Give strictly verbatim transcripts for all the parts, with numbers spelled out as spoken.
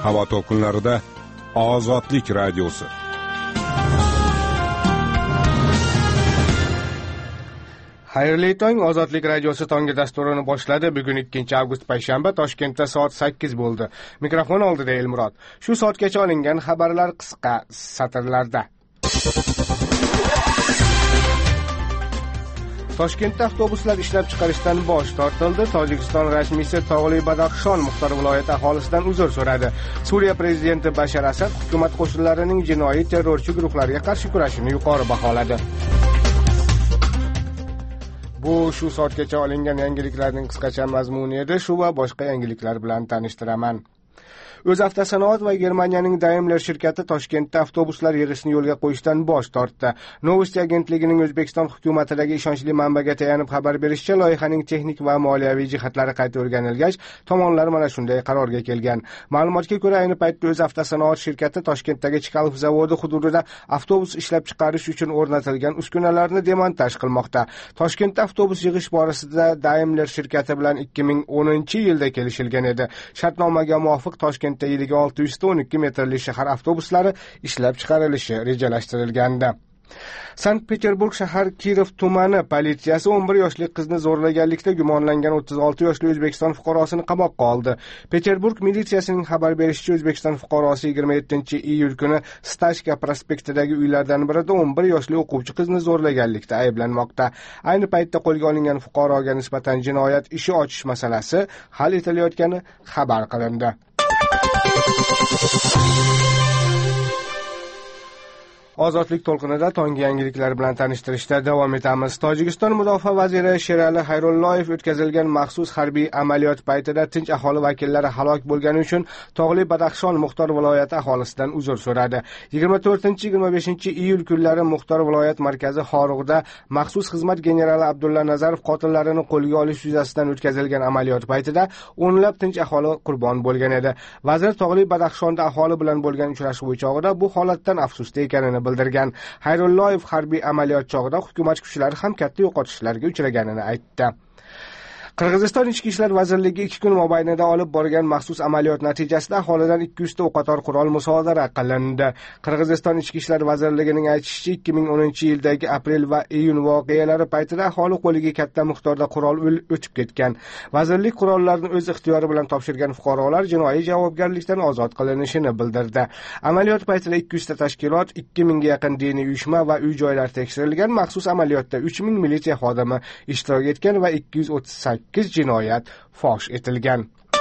havo to'lqinlarida Ozodlik radiosi. Xayrli tong, Ozodlik radiosi tongi dasturini boshladi. Bugun ikkinchi avgust payshanba, Toshkentda soat sakkiz bo'ldi. Mikrofon oldida Elmurod. Shu soatgacha olingan xabarlar qisqa satrlarda. Toshkentda avtobuslar ishlab chiqarishdan bosh tortildi. Tojikiston rasmiysi Tog'li Badaxshon Muxtor viloyati aholisidan uzr so'radi. Suriya prezidenti Bashar Asad hukumat qo'shinlarining jinoiy terrorchi guruhlarga qarshi kurashini yuqori baholadi. Bu shu soatgacha olingan yangiliklarning qisqacha mazmuni edi. Shu va boshqa yangiliklar bilan tanishtiraman. O'z avtosanoat va Germaniyaning Daimler shirkati Toshkentda avtobuslar yig'ishni yo'lga qo'yishdan bosh tortdi. Novosti agentligining O'zbekiston hukumatidagi ishonchli manbaga tayanib xabar berishicha, loyihaning texnik va moliyaviy jihatlari qayta o'rganilgach, tomonlar mana shunday qarorga kelgan. Ma'lumotga ko'ra, ayni paytda O'z avtosanoat shirkati Toshkentdagi Chkalov zavodi hududida avtobus ishlab chiqarish uchun o'rnatilgan uskunalarni demontaj qilmoqda. Toshkentda avtobus yig'ish borasida Daimler shirkati bilan ikki ming o'ninchi yilda kelishilgan edi. Shartnomaga muvofiq Toshkent yiliga olti yuz o'n ikki metrli shahar avtobuslari ishlab chiqarilishi rejalashtirilgandi. Sankt-Peterburg shahar Kirov tumani politsiyasi o'n bir yoshli qizni zo'rlaganlikda gumonlangan o'ttiz olti yoshli O'zbekiston fuqarosini qamoqqa oldi. Peterburg militsiyasining xabar berishicha, O'zbekiston fuqarosi yigirma yettinchi iyul kuni Stashka prospektidagi uylardan birida o'n bir yoshli o'quvchi qizni zo'rlaganlikda ayblanmoqda. Ayni paytda qo'lga olingan fuqaroga nisbatan jinoyat ishi ochish masalasi hal etilayotgani xabar qilindi. Ozodlik to'lqinida tongi yangiliklar bilan tanishtirishda davom etamiz. Tojikiston mudofaa vaziri Sherali Xayrulloyev o'tkazilgan maxsus harbiy amaliyot paytida tinch aholi vakillari halok bo'lgani uchun Tog'li Badaxshon Muxtor viloyati aholisidan uzr so'radi. yigirma to'rtinchi yigirma beshinchi iyul kunlari Muxtor viloyat markazi Xorug'da maxsus xizmat generali Abdulla Nazarov qotillarini qo'lga olish yuzasidan o'tkazilgan amaliyot paytida o'nlab tinch aholi qurbon bo'lgan edi. Vazir Tog'li Badaxshonda aholi bilan bo'lgan uchrashuv chog'ida bu holatdan afsusda ekanini bildirgan. Xayrulloyev harbiy amaliyot chog'ida hukumat kuchlari ham katta yo'qotishlarga uchraganini aytdi. Qirg'iziston Ichki ishlar vazirligi ikki kun mobaynida olib borgan maxsus amaliyot natijasida aholidan ikki yuz ta o'qotar qurol musodara qilindi. Qirg'iziston Ichki ishlar vazirligining aytishicha, ikki ming o'ninchi yildagi aprel va iyun voqealari paytida aholi qo'liga katta miqdorda qurol o'tib ketgan. Vazirlik qurollarni o'z ixtiyori bilan topshirgan fuqarolar jinoiy javobgarlikdan ozod qilinishini bildirdi. Amaliyot paytida ikki yuz ta tashkilot, ikki mingga yaqin diniy uyushma va uy-joylar tekshirilgan. Maxsus amaliyotda uch ming militsiya xodimi ishtirok etgan va ikki yuz o'ttiz sakkiz jinoyat fosh etilgan.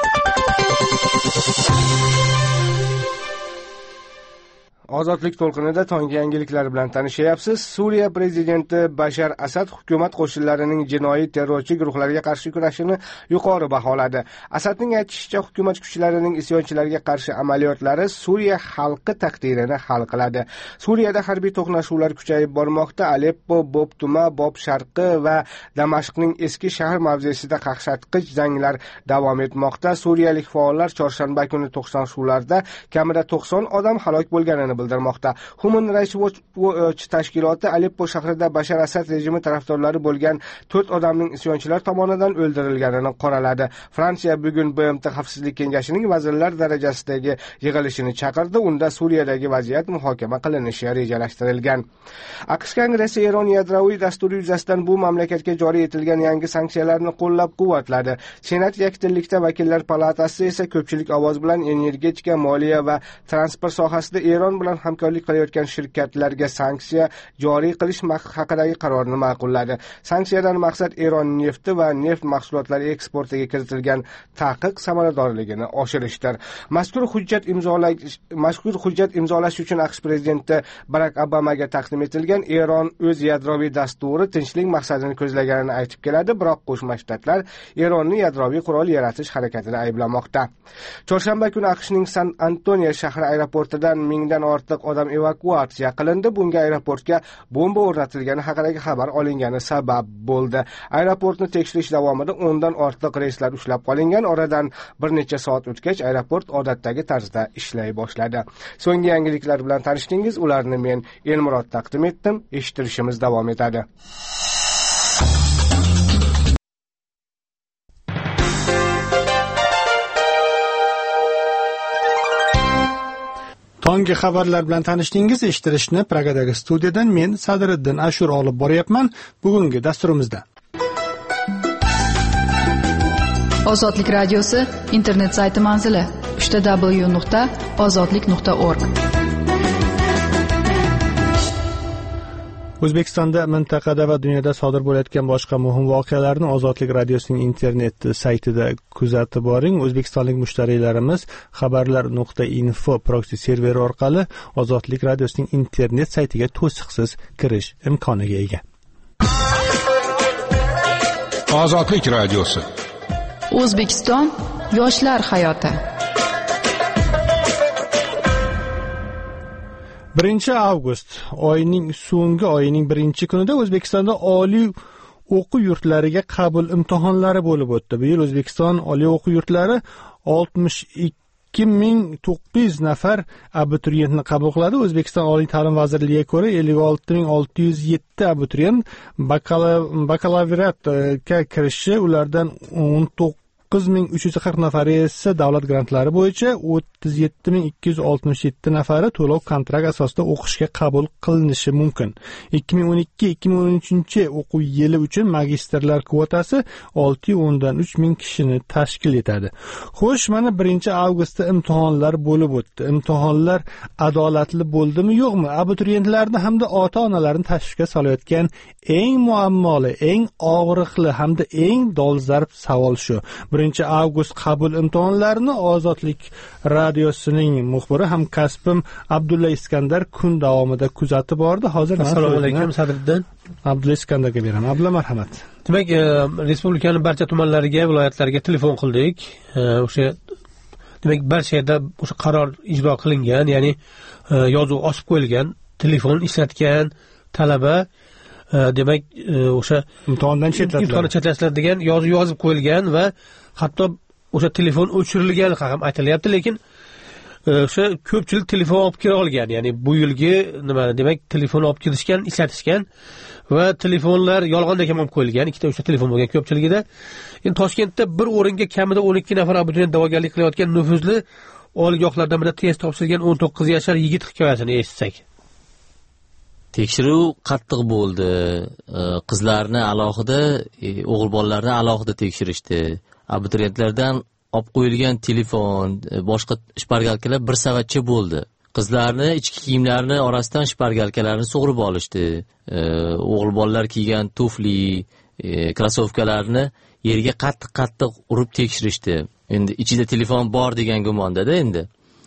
Ozodlik to'lqinida tongi yangiliklar bilan tanishyapsiz. Suriya prezidenti Bashar Asad hukumat qo'shinlarining jinoiy terrorchi guruhlarga qarshi kurashini yuqori baholadi. Asadning aytishicha, hukumat kuchlarining isyonchilarga qarshi amaliyotlari Suriya xalqi taqdirini hal qiladi. Suriyada harbiy to'qnashuvlar kuchayib bormoqda. Aleppo, Bob tuma, Bob sharqi va Damashqning eski shahar mavzesida qaqshatqich janglar davom etmoqda. Suriyalik faollar chorshanba kuni to'qnashuvlarda kamida to'qson odam halok bo'lganini bildirmoqda. Human Rights Watch tashkiloti Aleppo shahrida Bashar Asad rejimi tarafdorlari bo'lgan to'rt odamning isyonchilar tomonidan o'ldirilganini qoraladi. Fransiya bugun B M T Xavfsizlik kengashining vazirlar darajasidagi yig'ilishini chaqirdi. Unda Suriyadagi vaziyat muhokama qilinishi rejalashtirilgan. AQSh Kongressi Eron yadroviy dasturi yuzasidan bu mamlakatga joriy etilgan yangi sanksiyalarni qo'llab-quvvatladi. Senat yakdillikda vakillar palatasi esa ko'pchilik ovoz bilan energetika, moliya va transport sohasida Eron bilan hamkorlik qilayotgan shirkatlarga sanksiya joriy qilish haqidagi qarorni ma'qulladi. Sanksiyadan maqsad Eron nefti va neft mahsulotlari eksportiga kiritilgan taqiq samaradorligini oshirishdir. Mazkur hujjat imzolash mazkur hujjat imzolash uchun AQSh prezidenti Barak Obamaga taqdim etilgan Eron o'z yadroviy dasturi tinchlik maqsadini ko'zlaganini aytib keladi, biroq Qo'shma Shtatlar Eronni yadroviy qurol yaratish harakatida ayblamoqda. Chorshanba kuni AQShning San Antonio shahri aeroportidan mingdan ortiq odam evakuatsiya qilindi. Bunga aeroportga bomba o'rnatilgani haqidagi xabar olingani sabab bo'ldi. Aeroportni tekshirish davomida o'ndan ortiq reyslar ushlab qolingan. Oradan bir necha soat o'tgach aeroport odatdagi tarzda ishlay boshladi. So'nggi yangiliklar bilan tanishdingiz. Ularni men Elmurod taqdim etdim. Eshittirishimiz davom etadi. Tonggi xabarlar bilan tanishdingiz. Eshittirishni Pragadagi studiyadan men Sadriddin Ashur olib boryapman. Bugungi dasturimizda Ozodlik radiosi internet sayti manzili uch w nuqta ozodlik nuqta org. O'zbekistonda, mintaqada va dunyoda sodir bo'layotgan boshqa muhim voqealarni Ozodlik radiosining internet saytida kuzatib boring. O'zbekistonlik mushtariylarimiz xabarlar nuqta info proxy serveri orqali Ozodlik radiosining internet saytiga to'siqsiz kirish imkoniga ega. Ozodlik radiosi. O'zbekiston yoshlar hayoti. birinchi avgust oyining so'nggi oyining birinchi kunida O'zbekistonda oliy o'quv yurtlariga qabul imtihonlari bo'lib o'tdi. Bu yil O'zbekiston oliy o'quv yurtlari oltmish ikki ming to'qqiz yuz nafar abituriyentni qabul qiladi. O'zbekiston Oliy ta'lim vazirligiga ko'ra ellik olti ming olti yuz yetti abituriyent bakalavriatga kirishi, ulardan o'n to'qqiz ming uch yuz qirq nafari esa davlat grantlari bo'yicha, o'ttiz yetti ming ikki yuz oltmish yetti nafari to'lov kontrakt asosida o'qishga qabul qilinishi mumkin. ikki ming o'n ikki ikki ming o'n uchinchi o'quv yili uchun magistrlar kvotasi olti nuqta o'n uch ming kishini tashkil etadi. Xo'sh, mana birinchi avgustda imtihonlar bo'lib o'tdi. Imtihonlar adolatli bo'ldimi, yo'qmi? Abituriyentlarni hamda ota-onalarni tashvishga solayotgan eng muammoli, eng og'riqli hamda eng dolzarb savol shu. birinchi avgust qabul imtihonlarini Ozodlik radiosining muxbiri ham kasbim Abdulla Iskandar kun davomida kuzatib bordi. Hozir assalomu alaykum Sadriddin. Abdulla Iskandarga beraman. Abdulla, marhamat. Demak, respublikaning barcha tumanlariga, viloyatlariga telefon qildik. O'sha demak barcha yerda o'sha qaror ijro qilingan, ya'ni yozuv osib qo'yilgan, telefon ishlatgan talaba demak o'sha imtihondan chetlatiladi. Imtihondan chetlatiladi degan yozuv yozib qo'yilgan va hatto o'sha telefon o'chirilgani ham aytilyapti, lekin o'sha ko'pchilik telefon olib kira olgan, ya'ni bu yilgi nima demak telefon olib kirishgan, ishlatishgan va telefonlar yolg'ondek ham olib qo'yilgan, ikkita uchta telefon bo'lgan ko'pchiligida. Endi Toshkentda bir o'ringa kamida o'n ikki nafar abituriyent da'vogarlik qilayotgan nufuzli oliygohlardan birida test topshirgan o'n to'qqiz yashar yigit hikoyasini eshitsak. Tekshiruv qattiq bo'ldi. Qizlarni alohida, o'g'il bolalarni alohida tekshirishdi. Abituriyentlardan olib qo'yilgan telefon, boshqa shpargalkalar bir savatcha bo'ldi. Qizlarni ichki kiyimlarini orasidan shpargalkalarni sug'urib olishdi. O'g'il bolalar kiygan tufli, krossovkalarni yerga qattiq-qattiq urib tekshirishdi. Endi ichida telefon bor degan gumonda-da endi.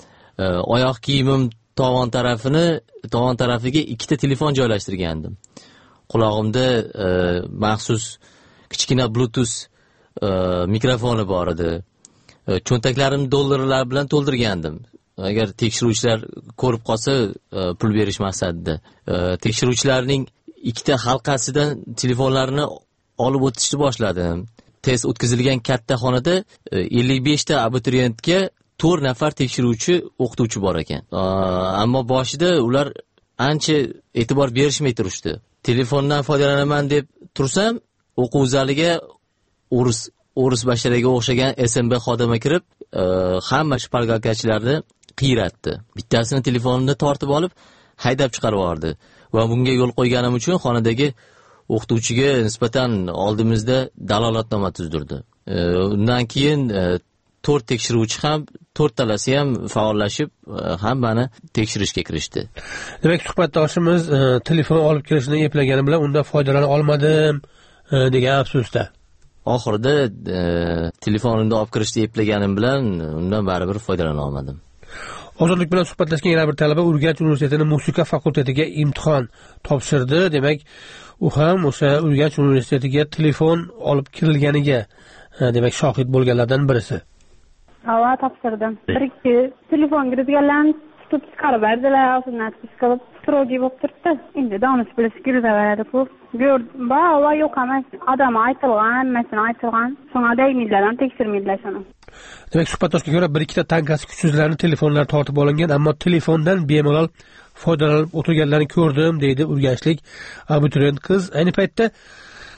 Oyoq kiyimim tovon tarafini, tovon tarafiga ikkita telefon joylashtirgandim. Qulog'imda e, maxsus kichkina Bluetooth e, mikrofoni bor edi. E, cho'ntaklarimni dollarlar bilan to'ldirgandim. Agar tekshiruvchilar ko'rib qolsa, e, pul berish maqsadida. E, tekshiruvchilarning ikkita halqasidan telefonlarini olib o'tishni boshladim. Test o'tkazilgan katta xonada e, ellik besh ta abituriyentga to'rt nafar tekshiruvchi, o'qituvchi bor ekan. Ammo boshida ular ancha e'tibor berishmay turishdi. Telefondan foydalanaman deb tursam, o'quv zaliga o'ris o'ris basharaga o'xshagan S M B xodimi kirib, hamma shpargalkachilarni qiyratdi. Bittasini telefonini tortib olib, haydab chiqarib yubordi va bunga yo'l qo'yganim uchun xonadagi o'qituvchiga nisbatan oldimizda dalolatnoma tuzdirdi. Undan keyin to'rt tekshiruvchi ham, to'rttalasi ham faollashib, hammani tekshirishga kirishdi. Demak, suhbatdoshimiz e, telefon olib kirishni eplagani bilan undan foydalana olmadim e, degan afsusda. Oxirida e, telefonimni olib kirishni eplaganim bilan undan baribir foydalana olmadim. Ozodlik bilan suhbatlashgan yana bir talaba Urganch universitetining musiqa fakultetiga imtihon topshirdi. Demak, u ham o'sha Urganch universitetiga telefon olib kirilganiga e, demak shohid bo'lganlardan birisi. Hava topshirdim. Bir ikki telefon kiritganlarni tutib chiqarib berdilar, o'zini chiqarib strogi bo'lib turibdi. Endi donish bilish kiritaveradi ku. Gördüm, ba va yo'q emas. Odam aytilgan, masalan aytilgan, shunga deymilardan tekshirmaydilar shuni. Demak, suhbatdoshga ko'ra bir ikkita tankasi kuchsizlarning telefonlari tortib olingan, ammo telefondan bemalol foydalanib o'tirganlarni ko'rdim, deydi urganchlik abituriyent qiz. Ayni paytda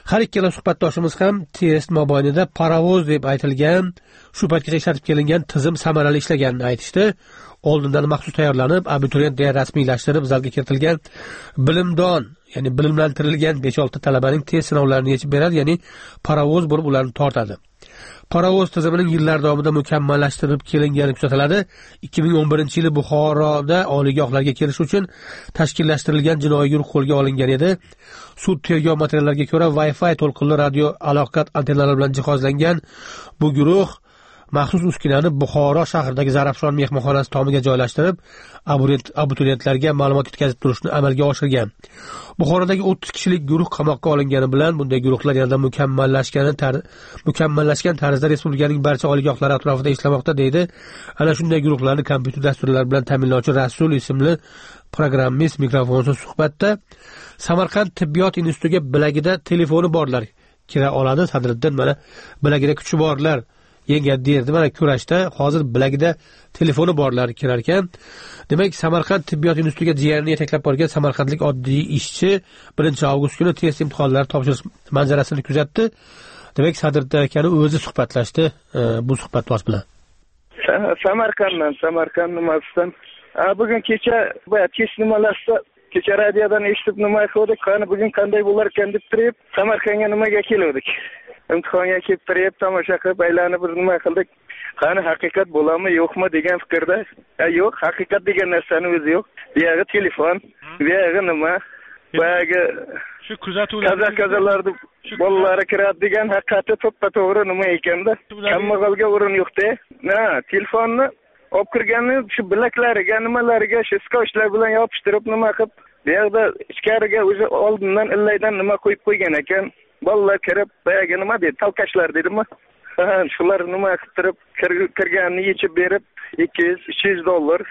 har ikkala suhbatdoshimiz ham test mobaynida parovoz deb aytilgan shu paytgacha ishlatib kelingan tizim samarali ishlaganini aytishdi. Oldindan maxsus tayyorlanib, abituriyent deya rasmiylashtirib zalga kiritilgan bilimdon, ya'ni bilimlantirilgan besh olti talabaning test sinovlarini yechib beradi, ya'ni parovoz bo'lib ularni tortadi. Parovoz tizimining yillar davomida mukammallashtirib kelingani kuzatiladi. ikki ming o'n birinchi yili Buxoroda oliygohlarga kirish uchun tashkillashtirilgan jinoiy guruh qo'lga olingan edi. Sud tergov materiallariga ko'ra Wi-Fi to'lqinli radio aloqa antennalari bilan jihozlangan bu guruh maxsus uskunani Buxoro shahridagi Zarafshon mehmonxonasi tomiga joylashtirib, abituriyentlarga ma'lumot yetkazib turishni amalga oshirgan. Buxorodagi o'ttiz kishilik guruh qamoqqa olingani bilan bunday guruhlar yanada mukammallashgani tar- mukammallashgan tarzda respublikaning barcha oliygohlari atrofida ishlamoqda deydi. Ana shunday guruhlarni kompyuter dasturlari bilan ta'minlovchi Rasul ismli programmist mikrofonsiz suhbatda Samarqand tibbiyot institutiga bilagida telefoni borlar kira oladi. Sadriddin mana bilagida kuchi borlar yengadi derdi. Mana kurashda hozir bilagida telefoni borlar kirar ekan. Demak, Samarqand tibbiyot institutiga jiyanini yetaklab borgan samarqandlik oddiy ishchi birinchi avgust kuni test imtihonlari topshirish manzarasini kuzatdi. Demak, Sadriddin akani o'zi suhbatlashdi e, bu suhbatdosh bilan. Samarqanddan, Samarqand nimasidan. Bugun kecha bu test nimalarsa kecha radiodan eshitib nima qildik, qani bugun qanday bo'lar ekan deb turib, Samarqandga nimaga keldik? Imtihonga kelib turib, tomosha qilib, aylanib bir nima qildik. Qani haqiqat bo'ladimi, yo'qmi degan fikrda. Yo'q, haqiqat degan narsani o'zi yo'q. Bu yerga telefon, bu yerga nima? Bu yerga shu kuzatuvlar, kaza kazalarni bolalari kiradi degan haqiqati to'ppa-to'g'ri nima ekanda? Kambag'alga o'rin yo'q-da. Na, telefonni olib kirganni shu bilaklariga, nimalariga, shu skochlar bilan yopishtirib nima qilib, bu yerda ichkariga o'zi oldindan illaydan nima qo'yib qo'ygan ekan. Bolalar kirib, boyaga nima deydi, talkashlar deydimi? Ha, shular nima qilib kirganini yechib berib, ikki yuz uch yuz dollar.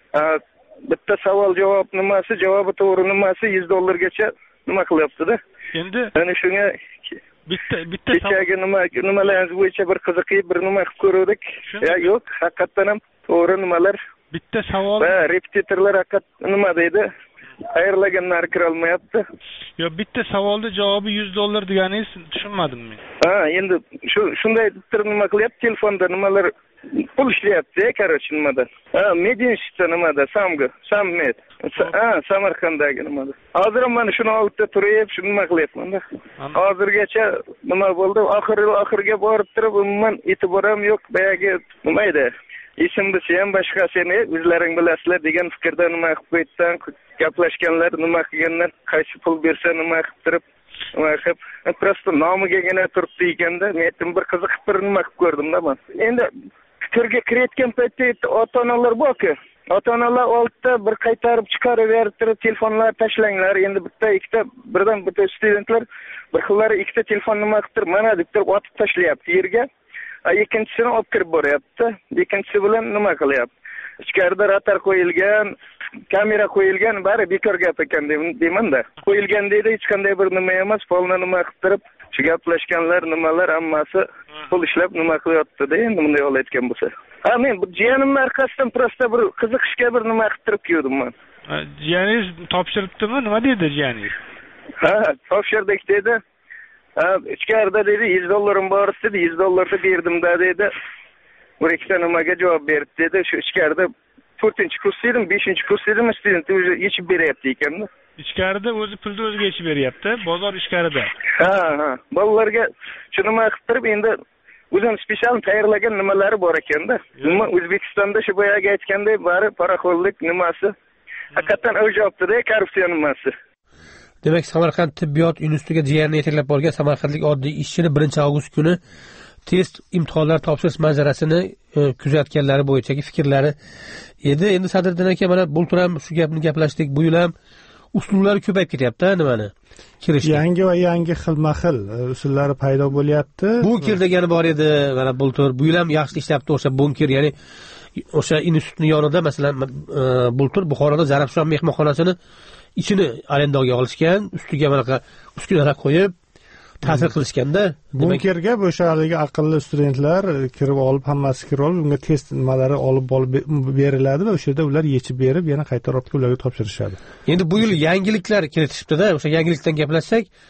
Bitta savol javob nimasi, javobi to'g'ri nimasi yuz dollargacha nima qilyapti-da. Endi ana shunga bitta bitta kechagi nima nimalar bo'yicha bir qiziqib bir nima qilib ko'rdik. Ya yo'q, haqiqatan ham to'g'ri nimalar. Bitta savol. Va repetitorlar haqiqat nima deydi? Ayirlaganlar kira olmayapti. Yo, bitta savolning javobi yuz dollar deganingiz tushunmadim men. Ha, endi shu shunday deb nima qilyapti, telefonda nimalar pul ishlayapti, короче, nimada. Ha, Medinshta nimada, Samga, Sammet. Ha, Samarqanddagi nimada. Hozir mana shuni oltda turib, shuni nima qilyapman-da. Hozirgacha nima bo'ldi? Oxir oxirga borib turib, umuman e'tibor ham yo'q. Boyagi nima edi? Esimdisi ham boshqasi ham o'zlaring bilasizlar degan fikrda nima qilib qo'yibdan gaplashganlar, nima qilganlar, qaysi pul bersa nima qilib turib, nima qilib, prosta nomigagina turibdi ekanda, men bir qiziqib bir nima qilib ko'rdim-da men. Endi fikrga kirayotgan paytda ota-onalar bor-ku, ota-onalar oltda bir qaytarib chiqarib berib, telefonlar tashlanglar. Endi bitta ikkita birdan bitta studentlar bir xillari ikkita telefon nima qilib turib, mana deb turib otib tashlayapti yerga. Ikkinchisini olib kirib boryapti. Ikkinchisi bilan nima qilyapti? Ichkarida ratar qo'yilgan, kamera qo'yilgan, bari bekor gap ekan deyman-da. Qo'yilgan deydi, hech qanday bir nima emas, polni nima qilib turib, shu gaplashganlar, nimalar hammasi pul ishlab nima qilyapti-da, endi bunday olayotgan bo'lsa. Ha, men bu jiyanimning orqasidan prosta bir qiziqishga bir nima qilib turib keldim men. Jiyaningiz topshiribdimi? Nima dedi jiyaningiz? Ha, topshirdik dedi. Ha, ichkarida dedi yuz dollarim bor dedi, yuz dollarni berdim-da dedi. Bir ikkita nimaga javob berdi dedi. Shu ichkarida to'rtinchi kurs edim, beshinchi kurs edim, student o'zi yechib beryapti ekan-da. Ichkarida o'zi pulni o'ziga yechib beryapti, bozor ichkarida. Ha, ha. Bolalarga shu nima qilib turib, endi o'zim spesial tayyorlagan nimalari bor ekan-da. Nima O'zbekistonda shu boyaga aytganday bari paraxollik nimasi. Haqiqatan o'jobdi-da, korrupsiya nimasi. Demak, Samarqand tibbiyot institutiga jiyanini yetaklab borgan samarqandlik oddiy ishchini birinchi avgust kuni test imtihonlar topshirish manzarasini e, kuzatganlari bo'yichagi fikrlari edi. Endi Sadriddin aka mana bultur ham shu gapni gaplashdik, bu yil ham usullari ko'payib ketyapti, nimani? Kirishga. Yangi va yangi xilma-xil usullari paydo bo'lyapti. Bunkir degani bor edi, mana bultur. Bu yil ham yaxshi ishlayapti o'sha bunkir, ya'ni o'sha institutning yonida masalan e, bultur Buxoroda Zarafshon mehmonxonasini ichini arendaga olishgan, ustiga mana uskunalar qo'yib ta'sir qilishganda, bunkerga o'sha haligi aqlli studentlar kirib olib, hammasi kirib olib, unga test nimalari olib olib beriladi va o'sha yerda ular yechib berib, yana qayta ortga ularga topshirishadi. Endi bu yil yangiliklar kiritishibdi-da, o'sha yangilikdan gaplashsak,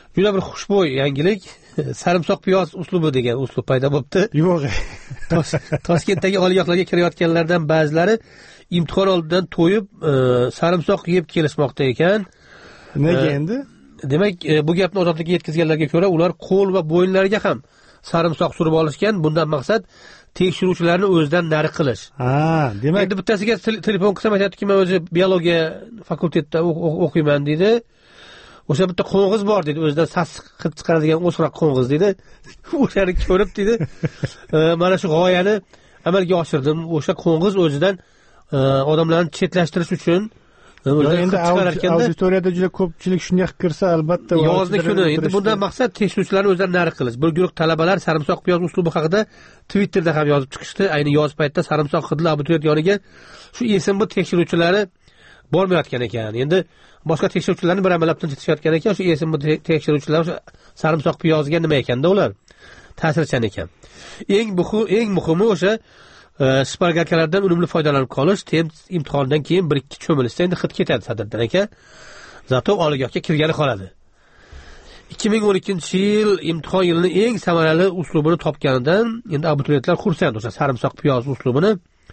juda bir xushbo'y yangilik. Sarimsoq piyoz uslubi degan uslub paydo bo'libdi. Yo'q. Toshkentdagi oliygohlarga kirayotganlardan ba'zilari imtihon oldidan to'yib sarimsoq yeb kelishmoqda ekan. Nega endi? Demak, bu gapni ozodlikka yetkazganlarga ko'ra, ular qo'l va bo'yinlariga ham sarimsoq surib olishgan. Bundan maqsad tekshiruvchilarni o'zidan nari qilish. Ha, demak, endi bittasiga telefon qilsam aytadiki, men o'zi biologiya fakultetida o'qiyman deydi. O'sha bitta qo'ng'iz bor deydi, o'zidan sassiq hid chiqaradigan o'sroq qo'ng'iz deydi. O'shani ko'rib deydi, mana shu g'oyani amalga oshirdim. O'sha qo'ng'iz o'zidan odamlarni chetlashtirish uchun endi auditoriyada juda ko'pchilik shunday qilib kirsa, albatta yozni kuni. Endi bundan maqsad tekshiruvchilarni o'zidan nari qilish. Bir guruh talabalar sarimsoq piyoz uslubi haqida Twitterda ham yozib chiqishdi. Ayni yoz paytida sarimsoq hidli abituriyent yoniga shu esim bu tekshiruvchilari bormayotgan ekan. Endi boshqa tekshiruvchilarni bir amallab tinchitishayotgan ekan. Shu esim bu tekshiruvchilar o'sha sarimsoq piyozga nima ekanda ular? Ta'sirchan ekan. Eng muhimi, eng muhimi o'sha shpargalkalardan unumli foydalanib qolish, tem imtihondan keyin bir ikki cho'milishsa endi hid ketadi sadirdan aka. Zato oliygohga kirgani qoladi. ikki ming o'n ikkinchi yil imtihon yilining eng samarali uslubini topganidan endi abituriyentlar xursand o'sha sarimsoq piyoz uslubini.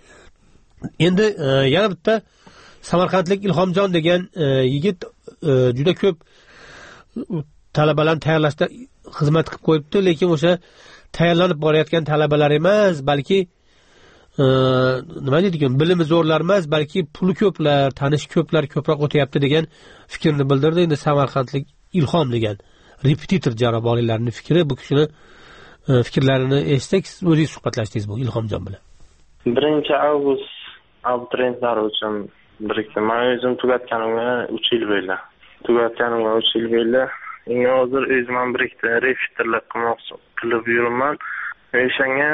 Endi yana bitta samarqandlik Ilhomjon degan yigit juda ko'p talabalarni tayyorlashda xizmat qilib qo'yibdi, lekin o'sha tayyorlanib borayotgan talabalar emas, balki nima deydigan, bilimi zo'rlar emas, balki puli ko'plar, tanish ko'plar ko'proq o'tayapti degan fikrni bildirdi. Endi samarqandlik Ilhom degan repetitor janob oliylarning fikri, bu kishini fikrlarini eshitsak, o'zingiz suhbatlashdingiz bu Ilhomjon bilan. birinchi avgust abituriyentlar uchun birikdi. Men o'zim tugatganimga uch yil bo'ldi. Tugatganimga uch yil bo'ldi. Endi hozir o'zim ham birikdi, repetitorlik qilmoqchi qilib yuraman. O'shanga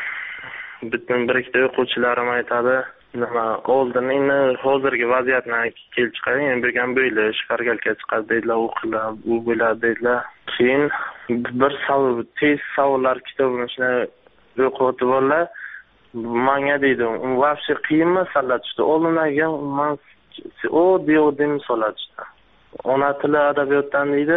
butun birikdi o'quvchilarim aytadi, nima oldin endi hozirgi vaziyatni kelib chiqaring, endi birgan bo'yli shpargalka chiqadi deydilar, o'qilar, u bo'ladi deydilar. Keyin bir savol, test savollar kitobini shuna o'qib o'tib menga deydi, "Вообще qiyin masala tushdi. Olimlarga men o deydim misollar tushdi. Ona tili adabiyotdan deydi,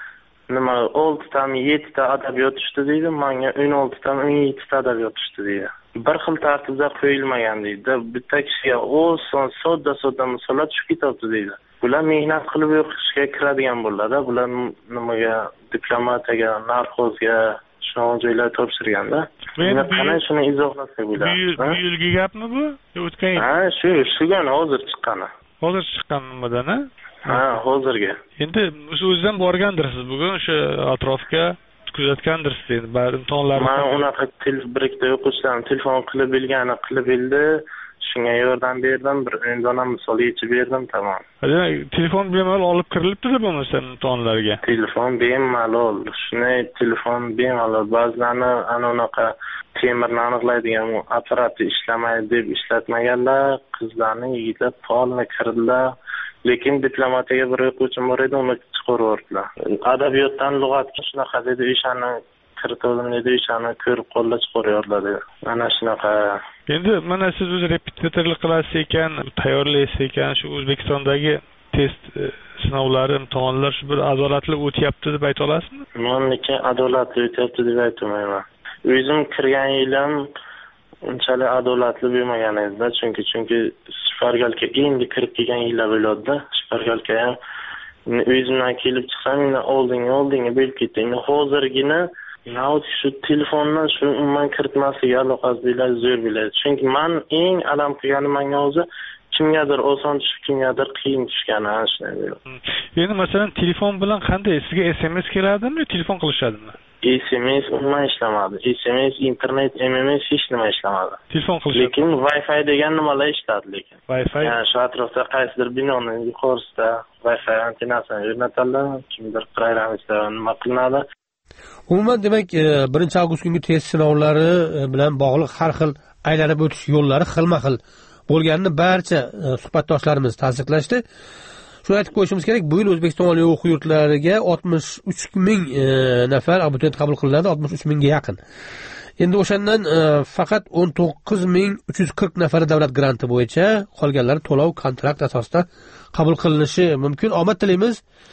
nima oltidan yettita adabiyot tushdi deydi, menga o'n oltidan o'n yettita adabiyot tushdi deydi. Bir xil tartibda qo'yilmagan deydi. Bitta kishiga oson, sodda-sodda misollar tushib ketibdi deydi. Bular mehnat qilib o'qishga kiradigan bo'ladi. Bular nimaga, diplomatiyaga, narxozga shunaqa joylar topshirganda. Men qanday shuni izohlasak bo'ladi? Bu yilgi gapmi bu? O'tgan yil. Ha, shu, shugan hozir chiqqani. Hozir chiqqan nimadan, ha? Ha, hozirgi. Endi o'zingizdan borgandirsiz bugun o'sha atrofga kuzatgandirsiz endi bari imtihonlarni. Men unaqa til birikda o'quvchilarni telefon qilib bilgani qilib bildi. Shunga yordam berdim, bir o'yindan misol yechib berdim, tamom. Demak, telefon bemalol olib kirilibdi-da bo'lmasa imtihonlarga. Telefon bemalol, shunday telefon bemalol. Ba'zilarni ana unaqa temirni aniqlaydigan apparati ishlamaydi deb ishlatmaganlar, qizlarni, yigitlar faolni kirdilar. Lekin diplomatiyaga bir o'quvchim bor edi, uni chiqarib yubordilar. Adabiyotdan lug'atga shunaqa dedi, o'shani kiritdim dedi, o'shani ko'rib qo'lda chiqaryorlar dedi. Mana shunaqa. Endi mana siz o'zi repetitorlik qilasiz ekan, tayyorlaysiz ekan, shu O'zbekistondagi test sinovlari, imtihonlar shu bir adolatli o'tyapti deb ayta olasizmi? Meniki adolatli o'tyapti deb aytmayman. O'zim kirgan yilim unchalik adolatli bo'lmagan edi, chunki chunki shpargalka endi kirib kelgan yillar bo'ladi-da. Shpargalka ham o'zimdan kelib chiqsam, men oldinga oldinga bo'lib ketdi. Endi hozirgina navt shu telefondan shu umuman kiritmaslik aloqasi bilan zo'r bo'ladi. Chunki men eng alam qilganim menga o'zi kimgadir oson tushib, kimgadir qiyin tushgani ana shunday bo'ladi. Endi masalan telefon bilan qanday sizga S M S keladimi, telefon qilishadimi? S M S umuman ishlamadi. S M S, internet, M M S hech nima ishlamadi. Telefon qilishadi. Lekin Wi-Fi degan nimalar ishladi lekin. Wi-Fi. Ya'ni shu atrofda qaysidir binoning yuqorisida Wi-Fi antennasini o'rnatadilar, kimdir programmistlar nima qilinadi. Umuman demak, birinchi avgust kungi test sinovlari bilan bog'liq har xil aylanib o'tish yo'llari xilma-xil bo'lganini barcha suhbatdoshlarimiz tasdiqlashdi. Shuni aytib qo'yishimiz kerak, bu yil O'zbekiston oliy o'quv yurtlariga oltmish uch ming nafar abituriyent qabul qilinadi, oltmish uch mingga yaqin. Endi o'shandan faqat o'n to'qqiz ming uch yuz qirq nafari davlat granti bo'yicha, qolganlari to'lov kontrakt asosida qabul qilinishi mumkin. Omad tilaymiz.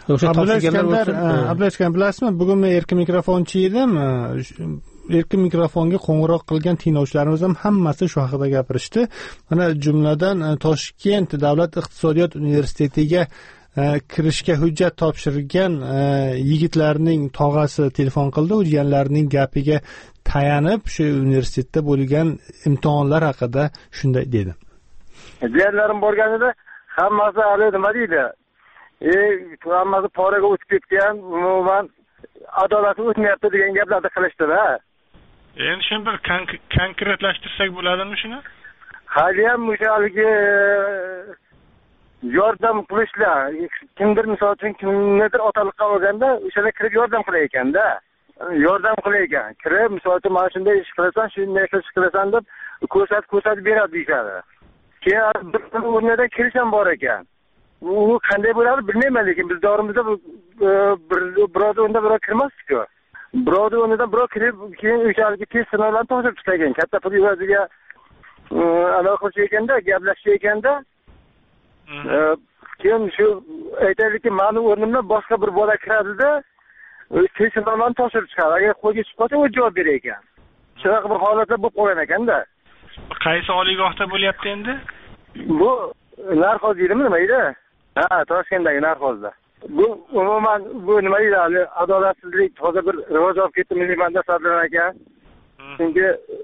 o'sha topshirganlar Abdulla aka, bilasizmi, bugun men erkin mikrofonchi edim. Erkin mikrofonga qo'ng'iroq qilgan tinglovchilarimiz ham hammasi shu haqida gapirishdi. Mana jumladan Toshkent davlat iqtisodiyot universitetiga kirishga hujjat topshirgan yigitlarning tog'asi telefon qildi, u jiyanlarining gapiga tayanib shu universitetda bo'lgan imtihonlar haqida shunday dedi. Jiyanlarim borganida hammasi hali nima deydi? E, hammasi poraga o'tib ketgan, umuman adolatli o'tmayapti degan gaplarni qilishdi-da. Endi shuni bir konkretlashtirsak bo'ladimi shuni? Hali ham o'sha haligi yordam qilishlar, kimdir misol uchun kimnidir otaliqqa olganda o'shalar kirib yordam qilar ekanda. Yordam qilar ekan. Kirib misol uchun mana shunday ish qilasan, shunday ish qilasan deb ko'rsatib ko'rsatib beradi deyshadi. Keyin bir o'rnida kirish ham bor ekan. U qanday bo'ladi bilmayman, lekin biz davrimizda birovda unda birov kirmasdi-ku. Birovda o'rnida birov kirib, keyin o'shaligi test sinovlarni topshirib chiqargan. Katta pul evaziga aloqa qilish ekanda, gaplashish ekanda. Keyin shu aytaylikki, ma'lum o'rnimdan boshqa bir bola kiradi-da, test sinovlarni topshirib chiqadi. Agar qo'yga chiqib qolsa, u javob berar ekan. Shunaqa bir holatlar bo'lib qolgan ekanda. Qaysi oliygohda bo'lyapti endi? Bu Narxoz deydimi, nima deydi? Ha, Toshkentdagi Narxozda. Bu umuman bu nima deydi, hali adolatsizlik hozir bir rivoj olib ketdi milliyanda Sadran aka. Chunki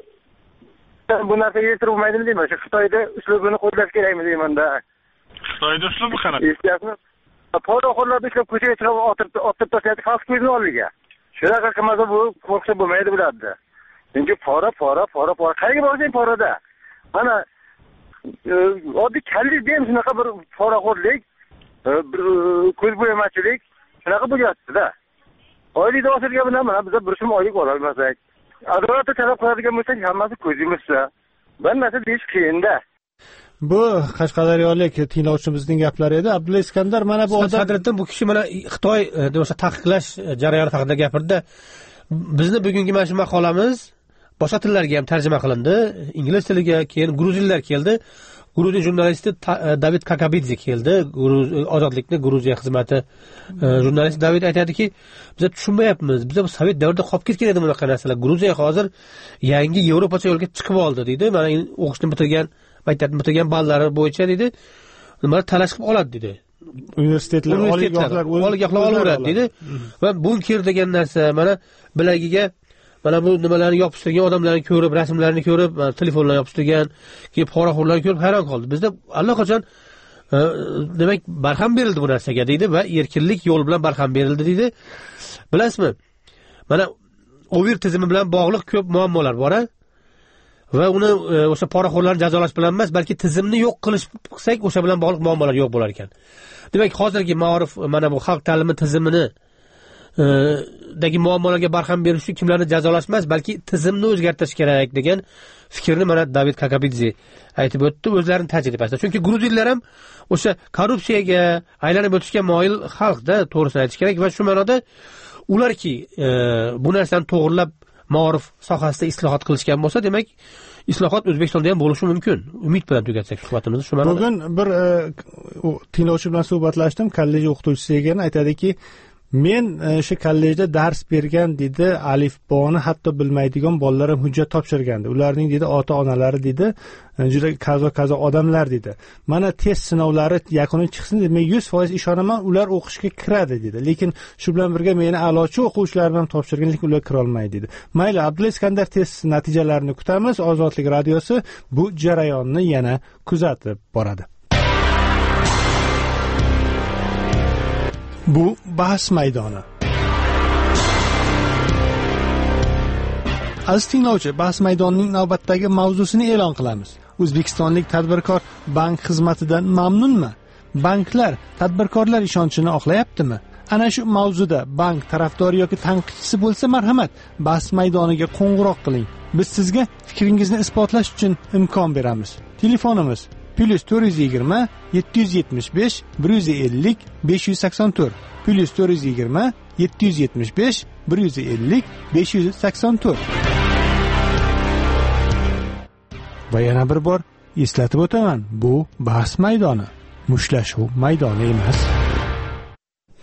bu narsaga yetirib bo'lmaydimi deyman. Shu Xitoyda uslubini qo'llash kerakmi deyman-da. Xitoyda uslubi qanaqa? Eslayapsizmi? Poraxo'rlarni ishlab ko'chaga chiqib otib tashlaydi xalq ko'zini oldiga. Shunaqa qilmasa bu qo'rqsa bo'lmaydi bularda. Chunki pora, pora, pora, pora. Qayerga borsang porada. Mana oddiy kallik deyim, shunaqa bir poraxo'rlik, bir ko'zbo'yamachilik shunaqa bo'lyapti-da. Oylikda oshirgan bilan mana biz bir so'm oylik ola olmasak, adolatni talab qiladigan bo'lsak, hammasi ko'zimizda. Bir narsa deyish qiyin-da. Bu qashqadaryolik tinglovchimizning gaplari edi. Abdulla Iskandar, mana bu odam Sadriddin, bu kishi mana Xitoy o'sha taqiqlash jarayoni haqida gapirdi. Bizni bugungi mana shu maqolamiz boshqa tillarga ham tarjima qilindi. Ingliz tiliga, keyin gruzinlar keldi. Gruzin jurnalisti David Kakabidze keldi. Ozodlikni Gruziya xizmati jurnalisti David aytadiki, biz tushunmayapmiz. Biz bu Sovet davrida qolib ketgan edi bunaqa narsalar. Gruziya hozir yangi Yevropacha yo'lga chiqib oldi deydi. Mana o'qishni bitirgan, maktabni bitirgan ballari bo'yicha deydi, nima talashib oladi deydi. Universitetlar, oliygohlar, oliygohlar olaveradi deydi. Va bunker degan narsa mana bilagiga mana bu nimalarni yopishtirgan odamlarni ko'rib, rasmlarini ko'rib, telefonlarni yopishtirgan, keyin poraxo'rlarni ko'rib hayron qoldi. Bizda allaqachon demak barham berildi bu narsaga deydi va erkinlik yo'l bilan barham berildi deydi. Bilasizmi? Mana ovir tizimi bilan bog'liq ko'p muammolar bor-a? Va uni o'sha poraxo'rlarni jazolash bilan emas, balki tizimni yo'q qilish qilsak, o'sha bilan bog'liq muammolar yo'q bo'lar ekan. Demak, hozirgi ma'rif mana bu xalq ta'limi tizimini dagi muammolarga barham berish uchun kimlarni jazolash emas, balki tizimni o'zgartirish kerak degan fikrni mana David Kakabidze aytib o'tdi o'zlarining tajribasida. Chunki gruzinlar ham o'sha korrupsiyaga aylanib o'tishga moyil xalqda, to'g'risini aytish kerak va shu ma'noda ularki bu narsani to'g'rilab ma'rif sohasida islohot qilishgan bo'lsa, demak islohot O'zbekistonda ham bo'lishi mumkin. Umid bilan tugatsak suhbatimizni shu ma'noda. Bugun bir tinglovchi bilan suhbatlashdim, kollej o'qituvchisi ekan, aytadiki, men shu kollejda dars bergan dedi, alifboni hatto bilmaydigan bolalar ham hujjat topshirgandi. Ularning dedi ota-onalari dedi, juda kazo-kazo odamlar dedi. Mana test sinovlari yakuni chiqsin dedi, men yuz foiz ishonaman, ular o'qishga kiradi dedi. Lekin shu bilan birga meni a'lochi o'quvchilarim ham topshirgan, lekin ular kira olmaydi dedi. Mayli, Abdulla Iskandar test natijalarini kutamiz. Ozodlik radiosi bu jarayonni yana kuzatib boradi. Bu bahs maydoni. Aziz tinglovchi, bahs maydonining navbatdagi mavzusini e'lon qilamiz. O'zbekistonlik tadbirkor bank xizmatidan mamnunmi? Banklar tadbirkorlar ishonchini oqlayaptimi? Ana shu mavzuda bank tarafdori yoki tanqidchisi bo'lsa, marhamat, bahs maydoniga qo'ng'iroq qiling. Biz sizga fikringizni isbotlash uchun imkon beramiz. Telefonimiz plus to'rt yuz yigirma yetti yuz yetmish besh bir yuz ellik besh yuz sakson to'rt plus to'rt yuz yigirma yetti yuz yetmish besh bir yuz ellik besh yuz sakson to'rt. Va yana bir bor eslatib o'taman, bu bahs maydoni, mushtlashuv maydoni emas.